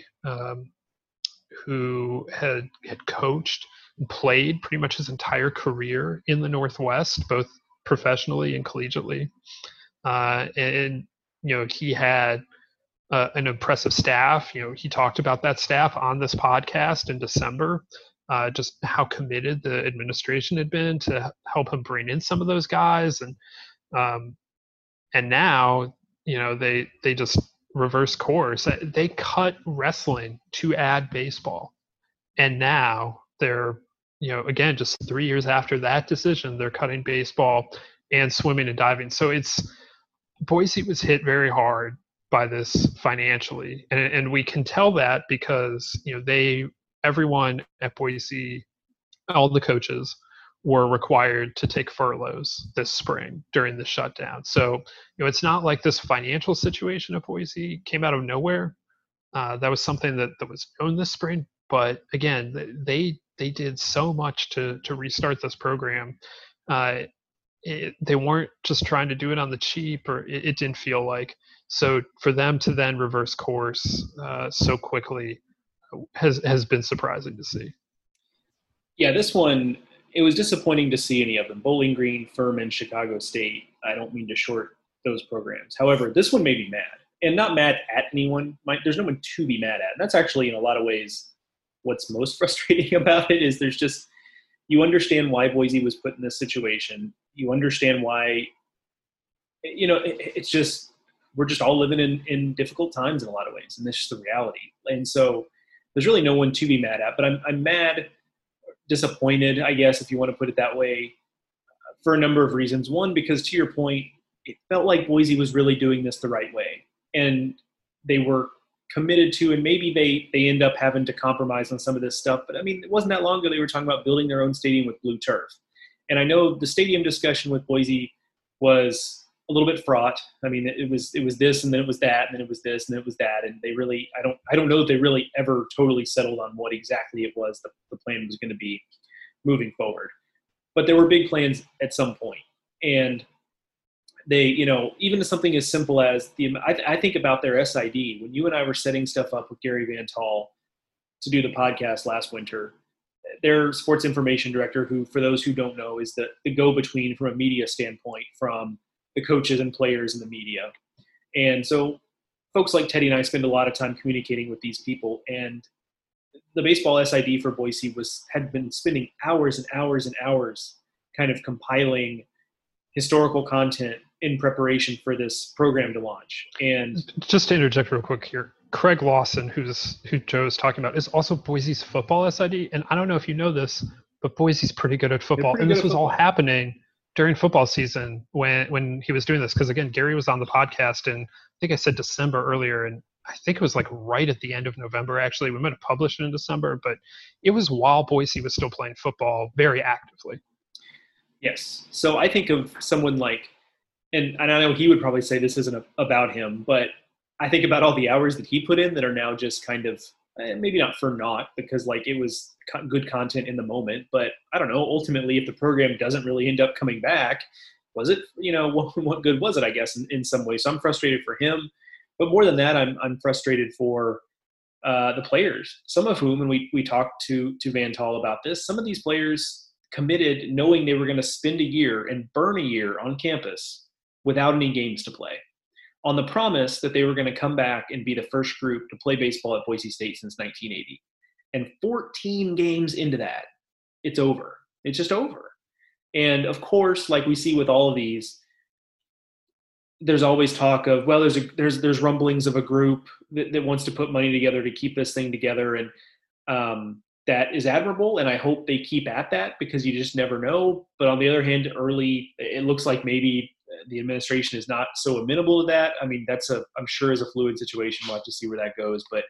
who had coached and played pretty much his entire career in the Northwest, both professionally and collegiately. And he had an impressive staff. He talked about that staff on this podcast in December, just how committed the administration had been to help him bring in some of those guys. And now, they just reverse course. They cut wrestling to add baseball. And now they're, again, just 3 years after that decision, they're cutting baseball and swimming and diving. So Boise was hit very hard by this financially. And we can tell that because, everyone at Boise, all the coaches, were required to take furloughs this spring during the shutdown. So, it's not like this financial situation at Boise came out of nowhere. That was something that was known this spring. But again, they did so much to restart this program. They weren't just trying to do it on the cheap, or it didn't feel like. So for them to then reverse course so quickly has been surprising to see. Yeah, this one, it was disappointing to see any of them. Bowling Green, Furman, Chicago State. I don't mean to short those programs. However, this one made me mad. And not mad at anyone. There's no one to be mad at. And that's actually, in a lot of ways, what's most frustrating about it is there's just – you understand why Boise was put in this situation. You understand why – it's just – we're just all living in difficult times in a lot of ways. And that's just the reality. And so there's really no one to be mad at. But I'm mad, disappointed, I guess, if you want to put it that way, for a number of reasons. One, because to your point, it felt like Boise was really doing this the right way. And they were committed to, and maybe they end up having to compromise on some of this stuff. But, I mean, it wasn't that long ago they were talking about building their own stadium with blue turf. And I know the stadium discussion with Boise was a little bit fraught. I mean, it was this, and then it was that, and then it was this, and then it was that. And they really – I don't know if they really ever totally settled on what exactly it was the plan was going to be moving forward. But there were big plans at some point. And – they, even something as simple as I think about their SID. When you and I were setting stuff up with Gary Van Tall to do the podcast last winter, their sports information director, who, for those who don't know, is the go-between from a media standpoint from the coaches and players in the media. And so folks like Teddy and I spend a lot of time communicating with these people. And the baseball SID for Boise had been spending hours and hours and hours kind of compiling historical content in preparation for this program to launch. And just to interject real quick here, Craig Lawson, who Joe is talking about, is also Boise's football SID. And I don't know if you know this, but Boise's pretty good at football. And this was all happening during football season when he was doing this. Because again, Gary was on the podcast, and I think I said December earlier, and I think it was like right at the end of November, actually. We might have published it in December, but it was while Boise was still playing football very actively. Yes. So I think of someone like, and I know he would probably say this isn't about him, but I think about all the hours that he put in that are now just kind of, maybe not for naught, because like it was good content in the moment. But I don't know, ultimately, if the program doesn't really end up coming back, was it, what good was it, I guess, in some ways. So I'm frustrated for him. But more than that, I'm frustrated for the players, some of whom, and we talked to Van Tall about this, some of these players committed knowing they were going to spend a year and burn a year on campus without any games to play, on the promise that they were going to come back and be the first group to play baseball at Boise State since 1980. And 14 games into that, it's over. It's just over. And of course, like we see with all of these, there's always talk of, well, there's rumblings of a group that wants to put money together to keep this thing together. And that is admirable, and I hope they keep at that, because you just never know. But on the other hand, it looks like maybe the administration is not so amenable to that. I mean, I'm sure is a fluid situation. We'll have to see where that goes. But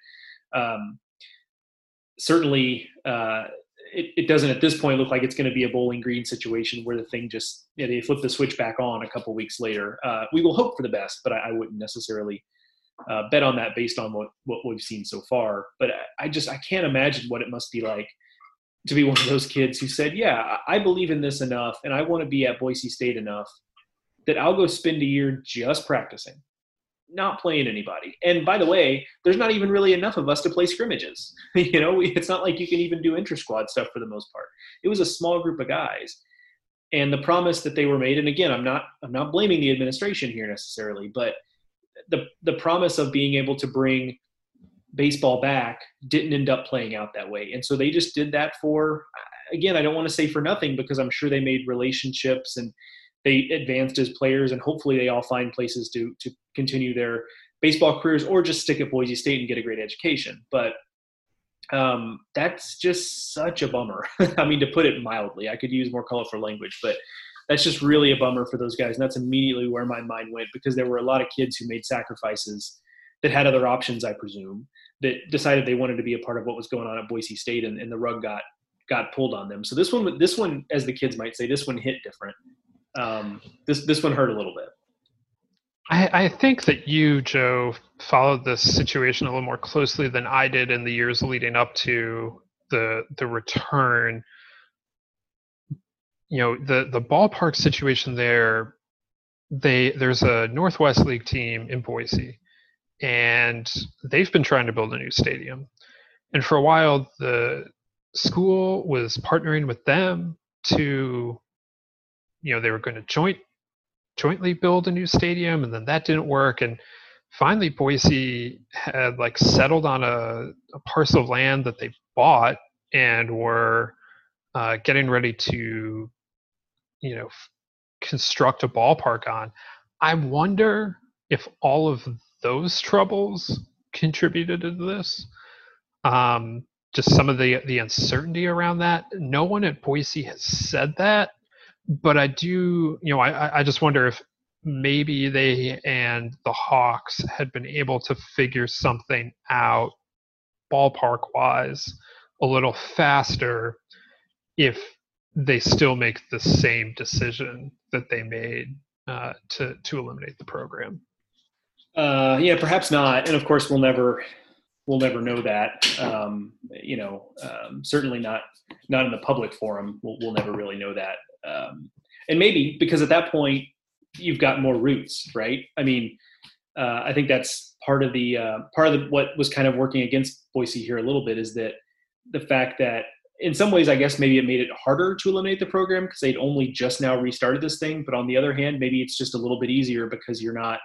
certainly it doesn't at this point look like it's going to be a Bowling Green situation where the thing just, they flip the switch back on a couple weeks later. We will hope for the best, but I wouldn't necessarily bet on that based on what we've seen so far. But I can't imagine what it must be like to be one of those kids who said, yeah, I believe in this enough and I want to be at Boise State enough that I'll go spend a year just practicing, not playing anybody. And by the way, there's not even really enough of us to play scrimmages. It's not like you can even do intra-squad stuff for the most part. It was a small group of guys. And the promise that they were made, and again, I'm not blaming the administration here necessarily, but the promise of being able to bring baseball back didn't end up playing out that way. And so they just did that for, again, I don't want to say for nothing, because I'm sure they made relationships and they advanced as players, and hopefully they all find places to continue their baseball careers or just stick at Boise State and get a great education. But that's just such a bummer. I mean, to put it mildly, I could use more colorful language, but that's just really a bummer for those guys. And that's immediately where my mind went, because there were a lot of kids who made sacrifices that had other options, I presume, that decided they wanted to be a part of what was going on at Boise State, and the rug got pulled on them. So this one, as the kids might say, this one hit different. This one hurt a little bit. I think that you, Joe, followed this situation a little more closely than I did in the years leading up to the return. The ballpark situation there, there's a Northwest League team in Boise, and they've been trying to build a new stadium. And for a while, the school was partnering with them to, they were going to jointly build a new stadium, and then that didn't work. And finally, Boise had like settled on a parcel of land that they bought and were getting ready to, construct a ballpark on. I wonder if all of those troubles contributed to this. Just some of the uncertainty around that. No one at Boise has said that, but I do, I just wonder if maybe they and the Hawks had been able to figure something out ballpark wise a little faster if they still make the same decision that they made to eliminate the program. Yeah, perhaps not. And of course, we'll never know that. Certainly not in the public forum. We'll never really know that. And maybe because at that point you've got more roots, right? I mean, I think that's part of what was kind of working against Boise here a little bit, is that the fact that in some ways, I guess maybe it made it harder to eliminate the program because they'd only just now restarted this thing. But on the other hand, maybe it's just a little bit easier because you're not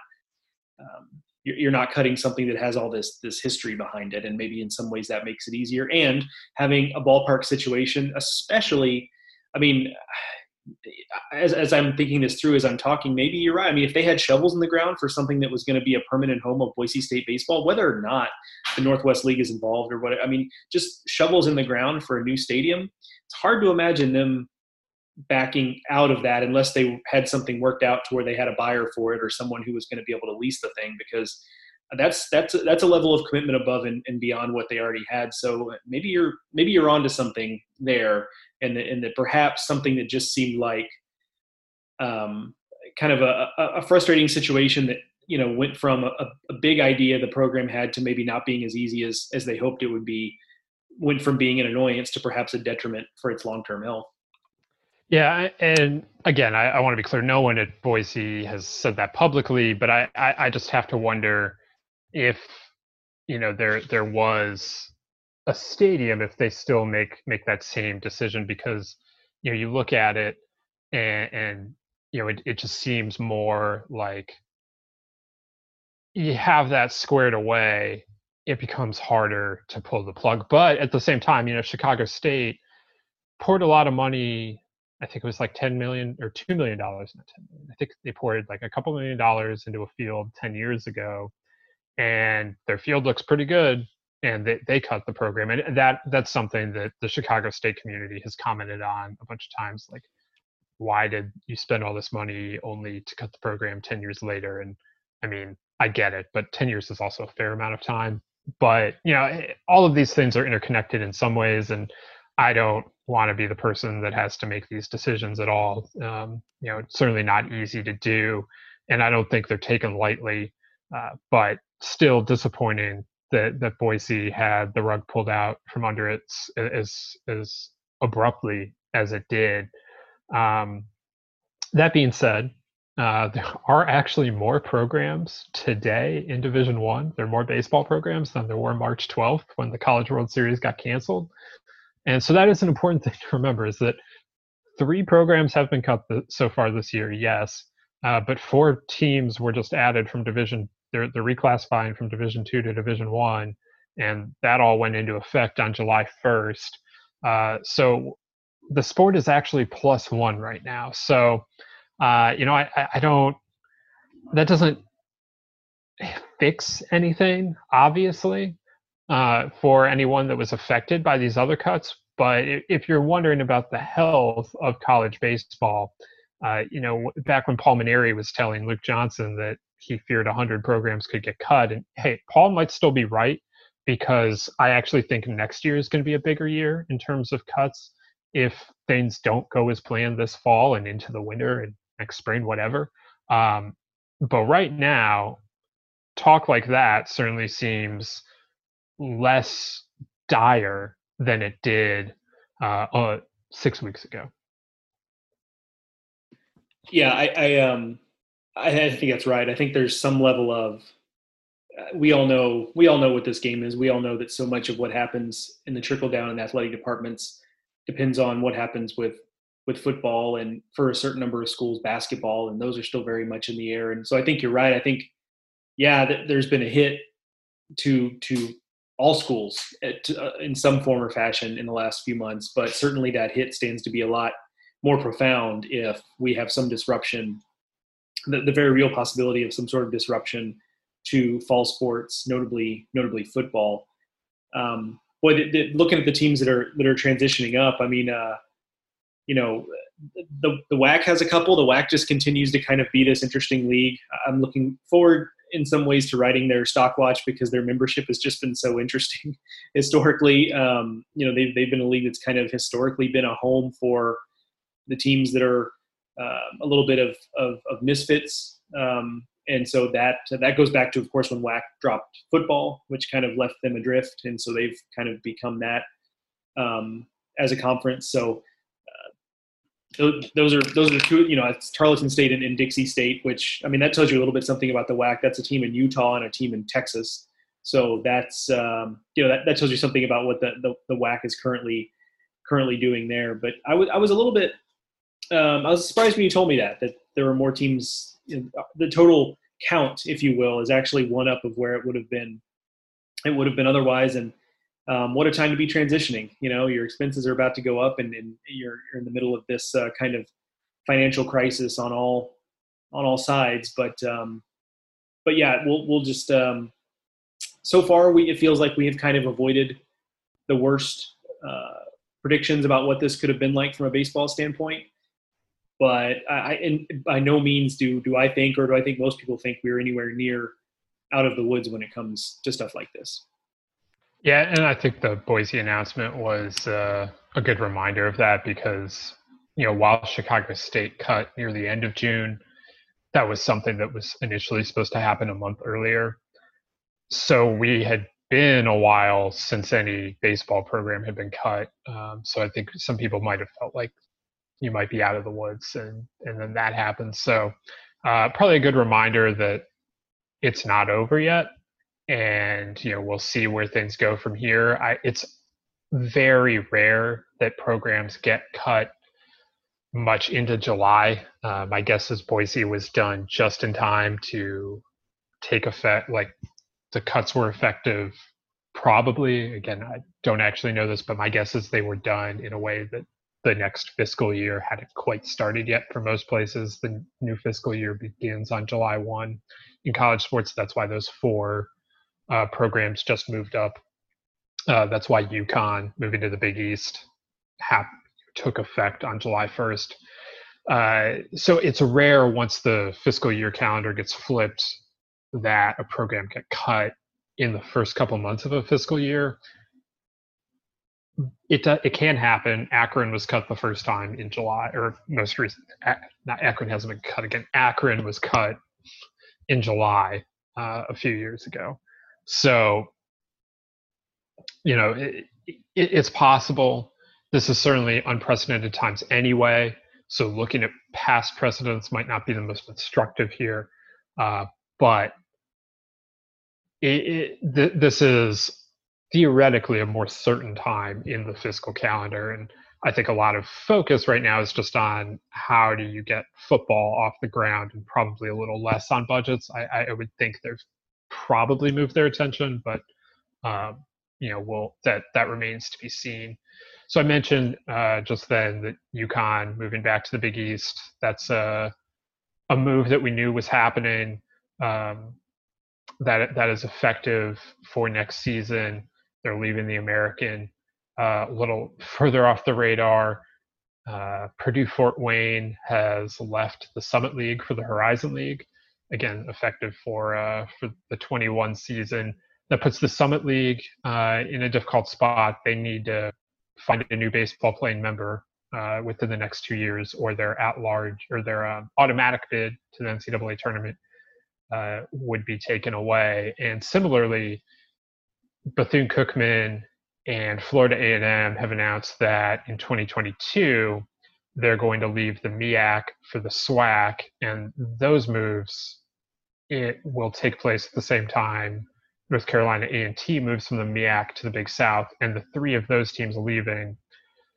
cutting something that has all this history behind it. And maybe in some ways that makes it easier. And having a ballpark situation, especially, I mean, as I'm thinking this through, as I'm talking, maybe you're right. I mean, if they had shovels in the ground for something that was going to be a permanent home of Boise State baseball, whether or not the Northwest League is involved or what, I mean, just shovels in the ground for a new stadium, it's hard to imagine them backing out of that unless they had something worked out to where they had a buyer for it or someone who was going to be able to lease the thing, because that's a level of commitment above and beyond what they already had. So maybe you're onto something there, and that perhaps something that just seemed like kind of a frustrating situation that went from a big idea the program had to maybe not being as easy as they hoped it would be, went from being an annoyance to perhaps a detriment for its long-term health. Yeah, and again, I want to be clear, no one at Boise has said that publicly, but I just have to wonder if there was a stadium, if they still make that same decision, because you look at it and it just seems more like you have that squared away, it becomes harder to pull the plug. But at the same time, Chicago State poured a lot of money. I think it was like $10 million or $2 million, not $10 million. I think they poured like a couple $1 million into a field 10 years ago, and their field looks pretty good, and they cut the program. And that's something that the Chicago State community has commented on a bunch of times, like, why did you spend all this money only to cut the program 10 years later? And I mean, I get it, but 10 years is also a fair amount of time. But, all of these things are interconnected in some ways, and I don't want to be the person that has to make these decisions at all. It's certainly not easy to do, and I don't think they're taken lightly, but still disappointing that Boise had the rug pulled out from under it as abruptly as it did. That being said, there are actually more programs today in Division I. There are more baseball programs than there were March 12th when the College World Series got canceled. And so that is an important thing to remember, is that 3 programs have been cut so far this year, yes, but 4 teams were just added from Division. They're reclassifying from Division II to Division I, and that all went into effect on July 1st. So the sport is actually +1 right now. So, I don't, that doesn't fix anything, obviously, for anyone that was affected by these other cuts. But if you're wondering about the health of college baseball, back when Paul Mainieri was telling Luke Johnson that he feared 100 programs could get cut, and hey, Paul might still be right, because I actually think next year is going to be a bigger year in terms of cuts if things don't go as planned this fall and into the winter and next spring, whatever. But right now, talk like that certainly seems less dire than it did 6 weeks ago. Yeah, I think that's right. I think there's some level of we all know what this game is. We all know that so much of what happens in the trickle down in athletic departments depends on what happens with football, and for a certain number of schools, basketball, and those are still very much in the air. And so I think you're right. I think, there's been a hit to all schools in some form or fashion in the last few months, but certainly that hit stands to be a lot more profound if we have some disruption, the very real possibility of some sort of disruption to fall sports, notably football. Looking at the teams that are transitioning up, I mean, the WAC has a couple. The WAC just continues to kind of be this interesting league. I'm looking forward in some ways to writing their stock watch because their membership has just been so interesting historically. They've been a league that's kind of historically been a home for the teams that are a little bit of misfits. And so that goes back to, of course, when WAC dropped football, which kind of left them adrift. And so they've kind of become that as a conference. So those are two, it's Tarleton State and Dixie State, which, I mean, that tells you a little bit something about the WAC. That's a team in Utah and a team in Texas. So that's, that tells you something about what the WAC is currently doing there. But I was a little bit, I was surprised when you told me that there were more teams. The total count, if you will, is actually one up of where it would have been otherwise. And what a time to be transitioning. Your expenses are about to go up, and you're in the middle of this kind of financial crisis on all sides. But yeah, we'll just so far it feels like we have kind of avoided the worst predictions about what this could have been like from a baseball standpoint. But and by no means do I think, or do I think most people think, we're anywhere near out of the woods when it comes to stuff like this. Yeah, and I think the Boise announcement was a good reminder of that because, while Chicago State cut near the end of June, that was something that was initially supposed to happen a month earlier. So we had been a while since any baseball program had been cut. So I think some people might have felt like you might be out of the woods, and then that happened. So probably a good reminder that it's not over yet. And, we'll see where things go from here. It's very rare that programs get cut much into July. My guess is Boise was done just in time to take effect. Like, the cuts were effective probably, again, I don't actually know this, but my guess is they were done in a way that the next fiscal year hadn't quite started yet for most places. The new fiscal year begins on July 1 in college sports. That's why those 4 programs just moved up. That's why UConn moving to the Big East took effect on July 1st. So it's rare once the fiscal year calendar gets flipped that a program get cut in the first couple months of a fiscal year. It can happen. Akron was cut the first time in July, or most recent. Not Akron hasn't been cut again. Akron was cut in July a few years ago. So, it's possible. This is certainly unprecedented times anyway. So looking at past precedents might not be the most instructive here, but this is theoretically a more certain time in the fiscal calendar. And I think a lot of focus right now is just on how do you get football off the ground, and probably a little less on budgets. I would think they've probably moved their attention, but that remains to be seen. So I mentioned just then that UConn moving back to the Big East. That's a move that we knew was happening. That is effective for next season. They're leaving the American a little further off the radar. Purdue Fort Wayne has left the Summit League for the Horizon League, again effective for the 21 season. That puts the Summit League in a difficult spot. They need to find a new baseball playing member within the next 2 years, or their at-large or their automatic bid to the NCAA tournament would be taken away. And similarly, Bethune-Cookman and Florida A&M have announced that in 2022 they're going to leave the MEAC for the SWAC, and those moves will take place at the same time. North Carolina A&T moves from the MEAC to the Big South, and the 3 of those teams leaving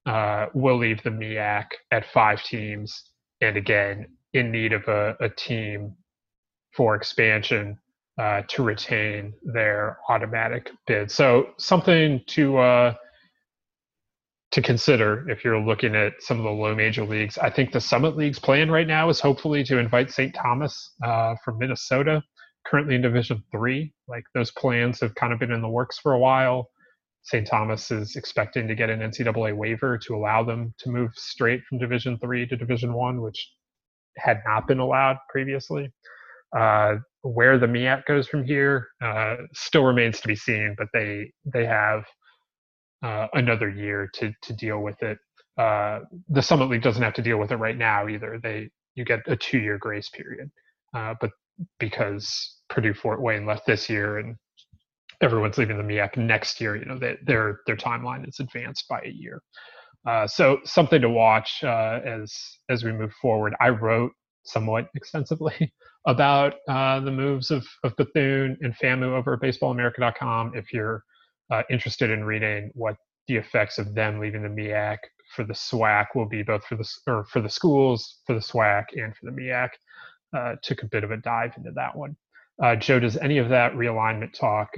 will leave the MEAC at 5 teams, and again, in need of a team for expansion to retain their automatic bid. So something to consider if you're looking at some of the low major leagues. I think the Summit League's plan right now is hopefully to invite St. Thomas from Minnesota, currently in Division III. Like, those plans have kind of been in the works for a while. St. Thomas is expecting to get an NCAA waiver to allow them to move straight from Division III to Division I, which had not been allowed previously. Where the MEAC goes from here still remains to be seen, but they have another year to deal with it. The Summit League doesn't have to deal with it right now either. You get a 2-year grace period, but because Purdue Fort Wayne left this year and everyone's leaving the MEAC next year, their timeline is advanced by a year. So something to watch as we move forward. I wrote somewhat extensively about the moves of Bethune and FAMU over at baseballamerica.com. If you're interested in reading what the effects of them leaving the MEAC for the SWAC will be, both for the schools, for the SWAC, and for the MEAC, took a bit of a dive into that one. Joe, does any of that realignment talk,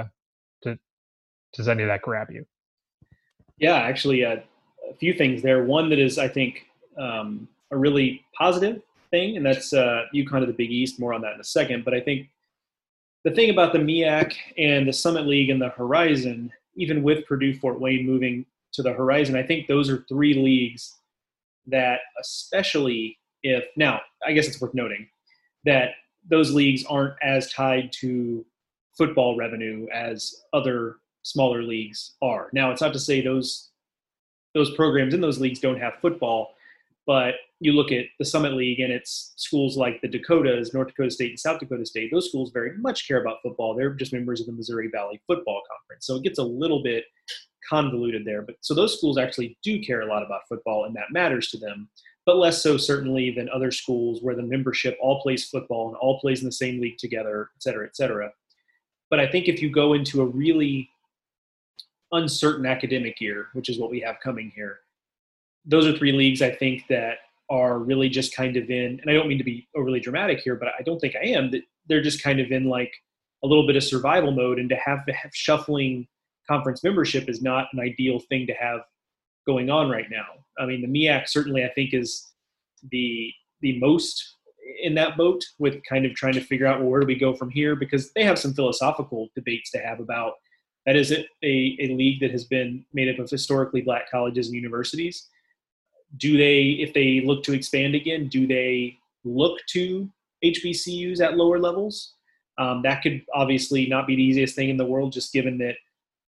does any of that grab you? Yeah, actually, a few things there. One that is, I think, a really positive thing, and that's UConn to the Big East. More on that in a second. But I think the thing about the MEAC and the Summit League and the Horizon, even with Purdue Fort Wayne moving to the Horizon, I think those are 3 leagues that, especially if – now, I guess it's worth noting that those leagues aren't as tied to football revenue as other smaller leagues are. Now, it's not to say those programs in those leagues don't have football, but you look at the Summit League and it's schools like the Dakotas, North Dakota State and South Dakota State. Those schools very much care about football. They're just members of the Missouri Valley Football Conference. So it gets a little bit convoluted there. But so those schools actually do care a lot about football, and that matters to them, but less so certainly than other schools where the membership all plays football and all plays in the same league together, et cetera, et cetera. But I think if you go into a really uncertain academic year, which is what we have coming here, those are 3 leagues I think that are really just kind of in, and I don't mean to be overly dramatic here, but I don't think I am, that they're just kind of in like a little bit of survival mode, and to have shuffling conference membership is not an ideal thing to have going on right now. I mean, the MEAC certainly I think is the most in that boat, with kind of trying to figure out, well, where do we go from here? Because they have some philosophical debates to have about, that is a league that has been made up of historically Black colleges and universities. Do they, if they look to expand again, do they look to HBCUs at lower levels? That could obviously not be the easiest thing in the world, just given that,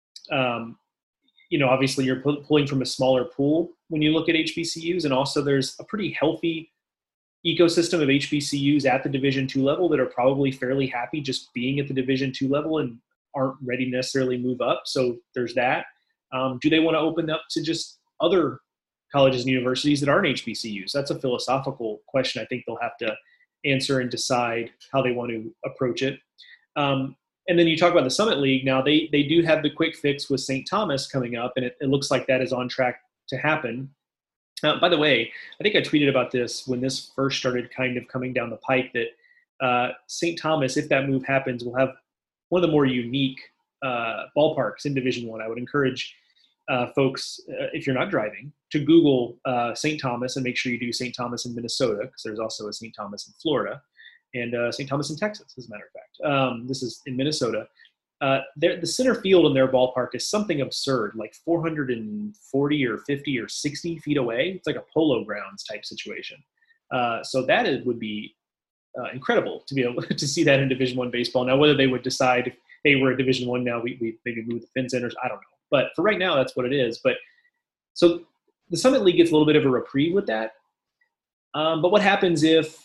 obviously you're pulling from a smaller pool when you look at HBCUs. And also there's a pretty healthy ecosystem of HBCUs at the Division II level that are probably fairly happy just being at the Division II level and aren't ready to necessarily move up. So there's that. Do they want to open up to just other colleges and universities that aren't HBCUs? That's a philosophical question I think they'll have to answer and decide how they want to approach it. And then you talk about the Summit League. Now they do have the quick fix with St. Thomas coming up, and it looks like that is on track to happen. By the way, I think I tweeted about this when this first started kind of coming down the pike, that St. Thomas, if that move happens, will have one of the more unique ballparks in Division I. I would encourage folks, if you're not driving, to Google St. Thomas and make sure you do St. Thomas in Minnesota, because there's also a St. Thomas in Florida, and St. Thomas in Texas, as a matter of fact. This is in Minnesota. The center field in their ballpark is something absurd, like 440 or 50 or 60 feet away. It's like a polo grounds type situation. So that would be incredible to be able to see that in Division I baseball. Now, whether they would decide if they were a Division I now, we maybe move the Fin Centers, I don't know. But for right now, that's what it is. But so the Summit League gets a little bit of a reprieve with that. But what happens if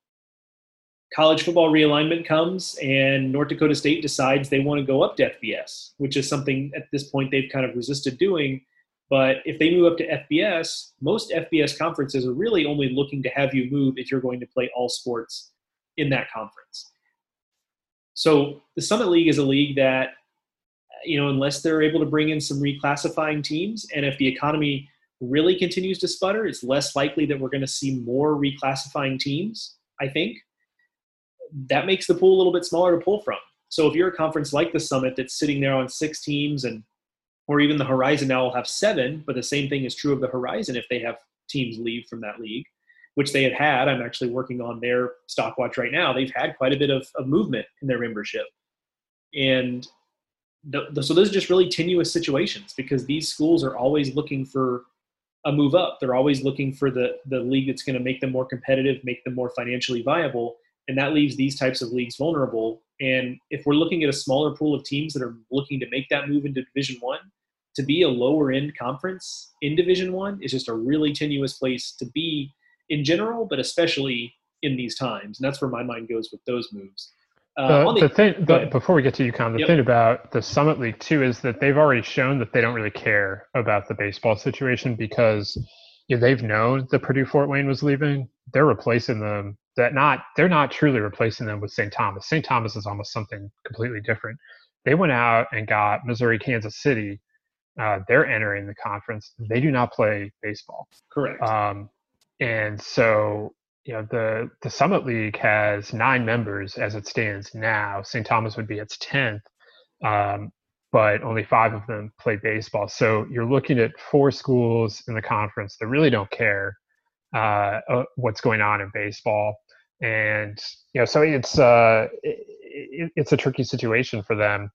college football realignment comes and North Dakota State decides they want to go up to FBS, which is something at this point they've kind of resisted doing. But if they move up to FBS, most FBS conferences are really only looking to have you move if you're going to play all sports in that conference. So the Summit League is a league that, unless they're able to bring in some reclassifying teams, and if the economy really continues to sputter, it's less likely that we're going to see more reclassifying teams, I think. That makes the pool a little bit smaller to pull from. So if you're a conference like the Summit that's sitting there on 6 teams, or even the Horizon now will have 7, but the same thing is true of the Horizon if they have teams leave from that league, which they had. I'm actually working on their stock watch right now. They've had quite a bit of movement in their membership. And so those are just really tenuous situations because these schools are always looking for a move up. They're always looking for the league that's going to make them more competitive, make them more financially viable. And that leaves these types of leagues vulnerable. And if we're looking at a smaller pool of teams that are looking to make that move into Division I, to be a lower end conference in Division I is just a really tenuous place to be in general, but especially in these times. And that's where my mind goes with those moves. Before we get to UConn, the thing about the Summit League too is that they've already shown that they don't really care about the baseball situation because they've known that Purdue Fort Wayne was leaving. They're replacing them. They're not truly replacing them with St. Thomas. St. Thomas is almost something completely different. They went out and got Missouri, Kansas City. They're entering the conference. They do not play baseball. Correct. And so, the Summit League has 9 members as it stands now. St. Thomas would be its 10th, but only 5 of them play baseball. So you're looking at 4 schools in the conference that really don't care what's going on in baseball. And, so it's a tricky situation for them,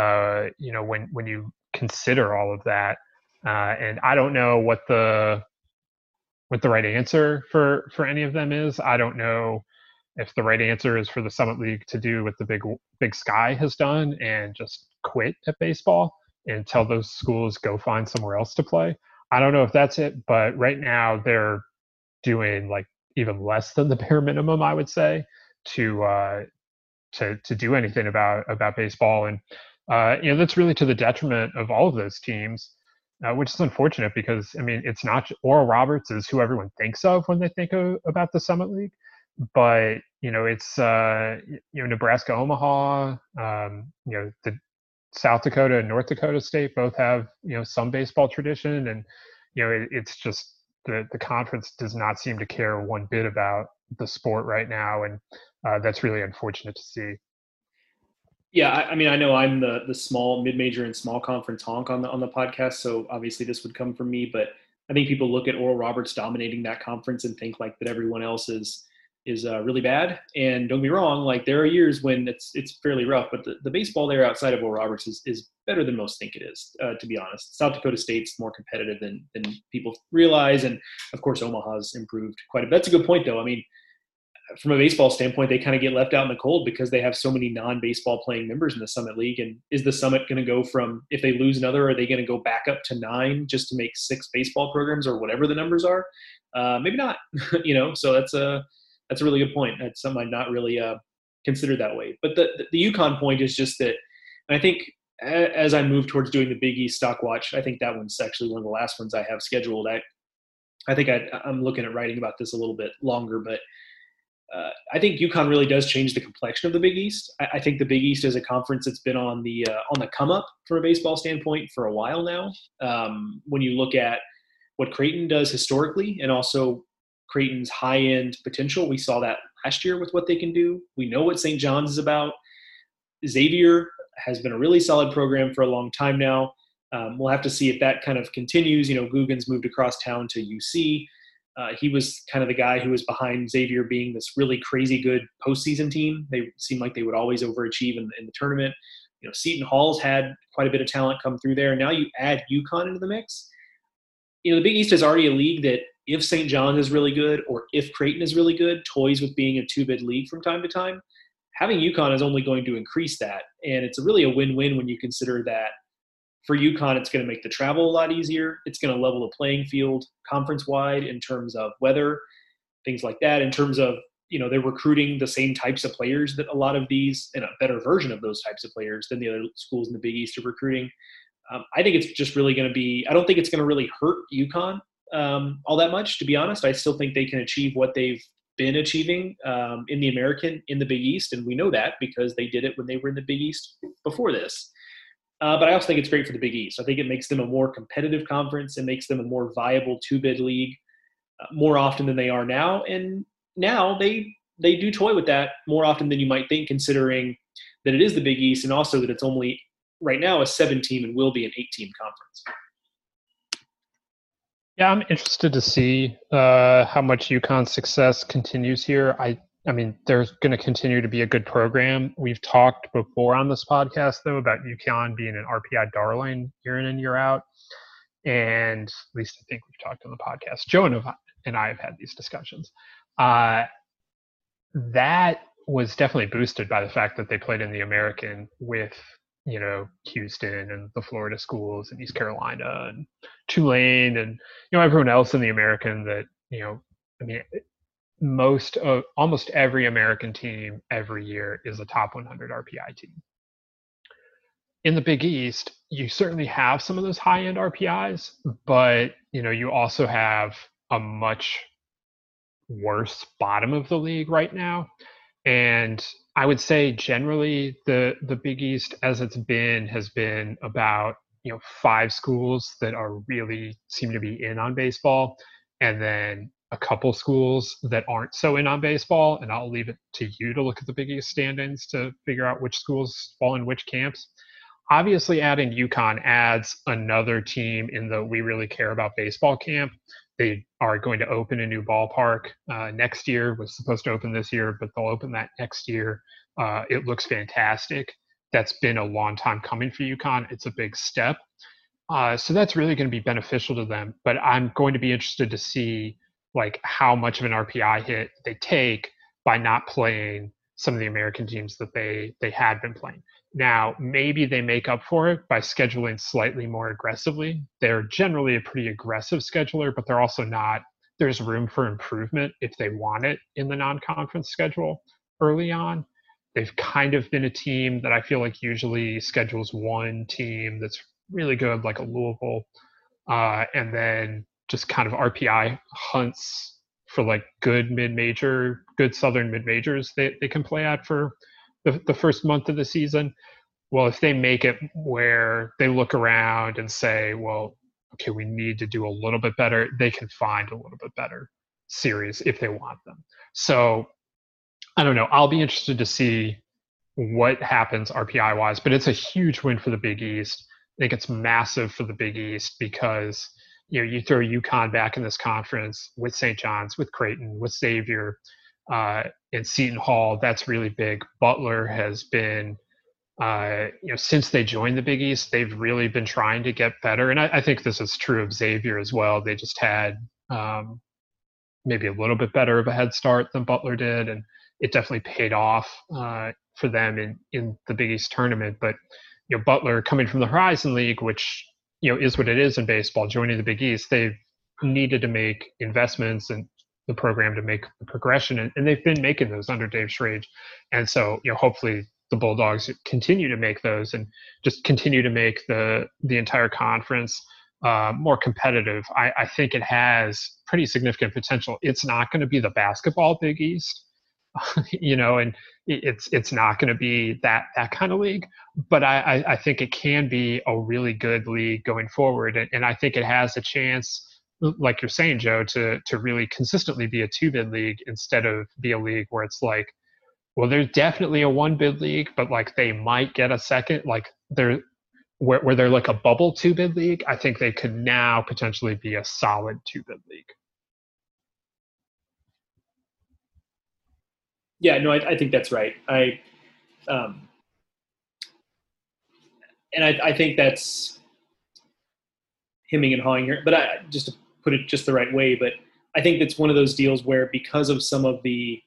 when you consider all of that. And I don't know what the right answer for any of them is. I don't know if the right answer is for the Summit League to do what the Big Sky has done and just quit at baseball and tell those schools go find somewhere else to play. I don't know if that's it, but right now they're doing like even less than the bare minimum, I would say, to do anything about baseball. And that's really to the detriment of all of those teams. Which is unfortunate because, it's not Oral Roberts is who everyone thinks of when they think about the Summit League, but, it's, Nebraska, Omaha, the South Dakota and North Dakota State both have, some baseball tradition. And, it's just the conference does not seem to care one bit about the sport right now. And that's really unfortunate to see. Yeah, I know I'm the small, mid-major, and small conference honk on the podcast, so obviously this would come from me. But I think people look at Oral Roberts dominating that conference and think like that everyone else is really bad. And don't get me wrong, like there are years when it's fairly rough, but the baseball there outside of Oral Roberts is better than most think it is. To be honest, South Dakota State's more competitive than people realize, and of course Omaha's improved quite a bit. That's a good point, though. From a baseball standpoint, they kind of get left out in the cold because they have so many non-baseball playing members in the Summit League. And is the Summit going to go from, if they lose another, are they going to go back up to 9 just to make 6 baseball programs or whatever the numbers are? Maybe not, so that's a really good point. That's something I'd not really considered that way. But the UConn point is just that, and I think as I move towards doing the Big East stock watch, I think that one's actually one of the last ones I have scheduled. I think I'm looking at writing about this a little bit longer, but I think UConn really does change the complexion of the Big East. I think the Big East is a conference that's been on the come up from a baseball standpoint for a while now. When you look at what Creighton does historically and also Creighton's high-end potential, we saw that last year with what they can do. We know what St. John's is about. Xavier has been a really solid program for a long time now. We'll have to see if that kind of continues. Guggen's moved across town to UC. He was kind of the guy who was behind Xavier being this really crazy good postseason team. They seemed like they would always overachieve in the tournament. Seton Hall's had quite a bit of talent come through there. Now you add UConn into the mix. The Big East is already a league that if St. John's is really good or if Creighton is really good, toys with being a 2-bid league from time to time. Having UConn is only going to increase that. And it's really a win-win when you consider that for UConn, it's going to make the travel a lot easier. It's going to level the playing field conference-wide in terms of weather, things like that. In terms of, they're recruiting the same types of players that a lot of these, and a better version of those types of players than the other schools in the Big East are recruiting. I think it's just really going to be – I don't think it's going to really hurt UConn all that much, to be honest. I still think they can achieve what they've been achieving in the American, in the Big East, and we know that because they did it when they were in the Big East before this. But I also think it's great for the Big East. I think it makes them a more competitive conference. It makes them a more viable two-bid league more often than they are now. And now they do toy with that more often than you might think, considering that it is the Big East and also that it's only right now a 7-team and will be an 8-team conference. Yeah, I'm interested to see how much UConn's success continues here. I mean, there's going to continue to be a good program. We've talked before on this podcast, though, about UConn being an RPI darling year in and year out. And at least I think we've talked on the podcast. Joe and I have had these discussions. That was definitely boosted by the fact that they played in the American with, Houston and the Florida schools and East Carolina and Tulane and, everyone else in the American that, almost every American team every year is a top 100 RPI team. In the Big East, you certainly have some of those high-end RPIs, but you also have a much worse bottom of the league right now. And I would say generally the Big East as it's been has been about 5 schools that are really seem to be in on baseball, and then a couple schools that aren't so in on baseball. And I'll leave it to you to look at the Big East standings to figure out which schools fall in which camps. Obviously, adding UConn adds another team in the we really care about baseball camp. They are going to open a new ballpark next year. Was supposed to open this year, but they'll open that next year. It looks fantastic. That's been a long time coming for UConn. It's a big step. So that's really going to be beneficial to them. But I'm going to be interested to see how much of an RPI hit they take by not playing some of the American teams that they had been playing. Now, maybe they make up for it by scheduling slightly more aggressively. They're generally a pretty aggressive scheduler, but they're also not. There's room for improvement if they want it in the non-conference schedule early on. They've kind of been a team that I feel like usually schedules one team that's really good, like a Louisville, and then just kind of RPI hunts for good mid-major, good Southern mid-majors they can play at for the first month of the season. Well, if they make it where they look around and say, well, okay, we need to do a little bit better, they can find a little bit better series if they want them. So I don't know. I'll be interested to see what happens RPI wise, but it's a huge win for the Big East. I think it's massive for the Big East because you throw UConn back in this conference with St. John's, with Creighton, with Xavier, and Seton Hall. That's really big. Butler has been, since they joined the Big East, they've really been trying to get better. And I think this is true of Xavier as well. They just had maybe a little bit better of a head start than Butler did, and it definitely paid off for them in the Big East tournament. But Butler coming from the Horizon League, which is what it is in baseball, joining the Big East, they've needed to make investments in the program to make the progression, and they've been making those under Dave Schrage. And so hopefully the Bulldogs continue to make those and just continue to make the entire conference more competitive. I think it has pretty significant potential. It's not going to be the basketball Big East, and it's not going to be that kind of league, but I think it can be a really good league going forward. And I think it has a chance, like you're saying, Joe, to really consistently be a 2-bid league instead of be a league where it's like, well, there's definitely a 1-bid league, but they might get a second, they're where they're like a bubble 2-bid league. I think they could now potentially be a solid 2-bid league. Yeah, no, I think that's right. I think that's hemming and hawing here, but just to put it just the right way, but I think that's one of those deals where because of some of the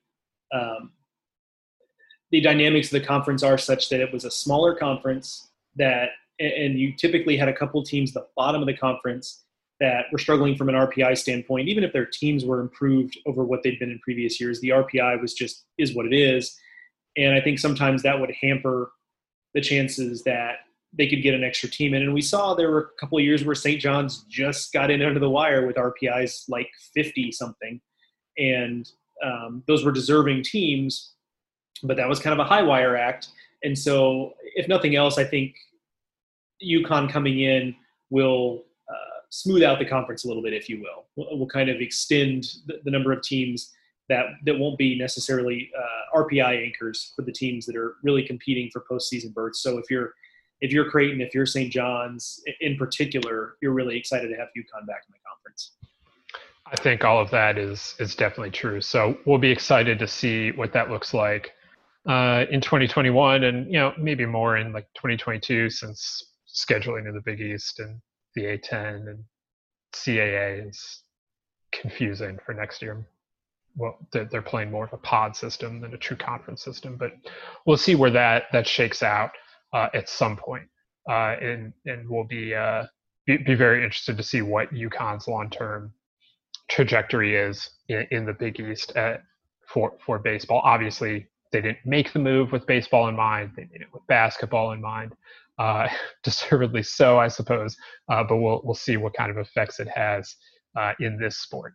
dynamics of the conference are such that it was a smaller conference and you typically had a couple teams at the bottom of the conference that were struggling from an RPI standpoint. Even if their teams were improved over what they'd been in previous years, the RPI is what it is. And I think sometimes that would hamper the chances that they could get an extra team in. And we saw there were a couple of years where St. John's just got in under the wire with RPIs 50 something. And those were deserving teams, but that was kind of a high wire act. And so if nothing else, I think UConn coming in will smooth out the conference a little bit, if you will. We'll kind of extend the number of teams that won't be necessarily RPI anchors for the teams that are really competing for postseason berths. So if you're Creighton, if you're St. John's in particular, you're really excited to have UConn back in the conference. I think all of that is definitely true. So we'll be excited to see what that looks like in 2021, and maybe more in like 2022, since scheduling in the Big East and the A10 and CAA is confusing for next year. Well, they're playing more of a pod system than a true conference system, but we'll see where that shakes out at some point. And we'll be very interested to see what UConn's long-term trajectory is in the Big East for baseball. Obviously, they didn't make the move with baseball in mind. They made it with basketball in mind. Deservedly so, I suppose. But we'll see what kind of effects it has in this sport.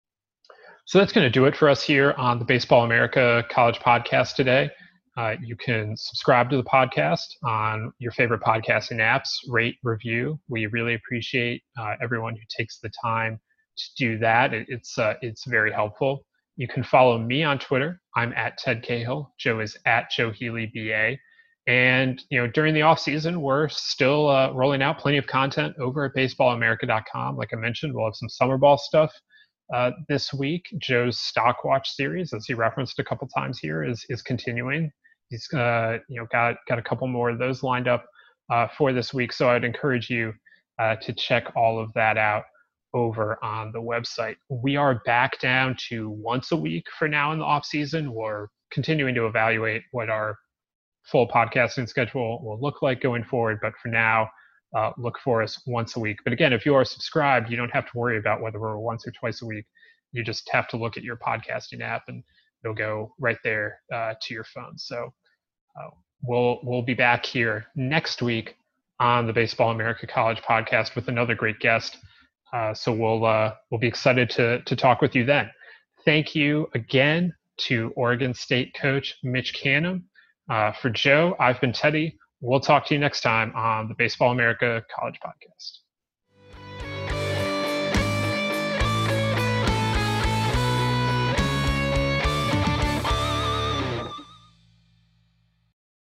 So that's going to do it for us here on the Baseball America College Podcast today. You can subscribe to the podcast on your favorite podcasting apps, rate, review. We really appreciate everyone who takes the time to do that. It's very helpful. You can follow me on Twitter. I'm at Ted Cahill. Joe is at Joe Healy BA. And during the off season, we're still rolling out plenty of content over at baseballamerica.com. Like I mentioned, we'll have some summer ball stuff this week. Joe's Stock Watch series, as he referenced a couple times here, is continuing. He's got a couple more of those lined up for this week. So I'd encourage you to check all of that out over on the website. We are back down to once a week for now in the off season. We're continuing to evaluate what our full podcasting schedule will look like going forward. But for now, look for us once a week. But again, if you are subscribed, you don't have to worry about whether we're once or twice a week. You just have to look at your podcasting app and it'll go right there to your phone. So we'll be back here next week on the Baseball America College Podcast with another great guest. So we'll be excited to talk with you then. Thank you again to Oregon State coach Mitch Canham. For Joe, I've been Teddy. We'll talk to you next time on the Baseball America College Podcast.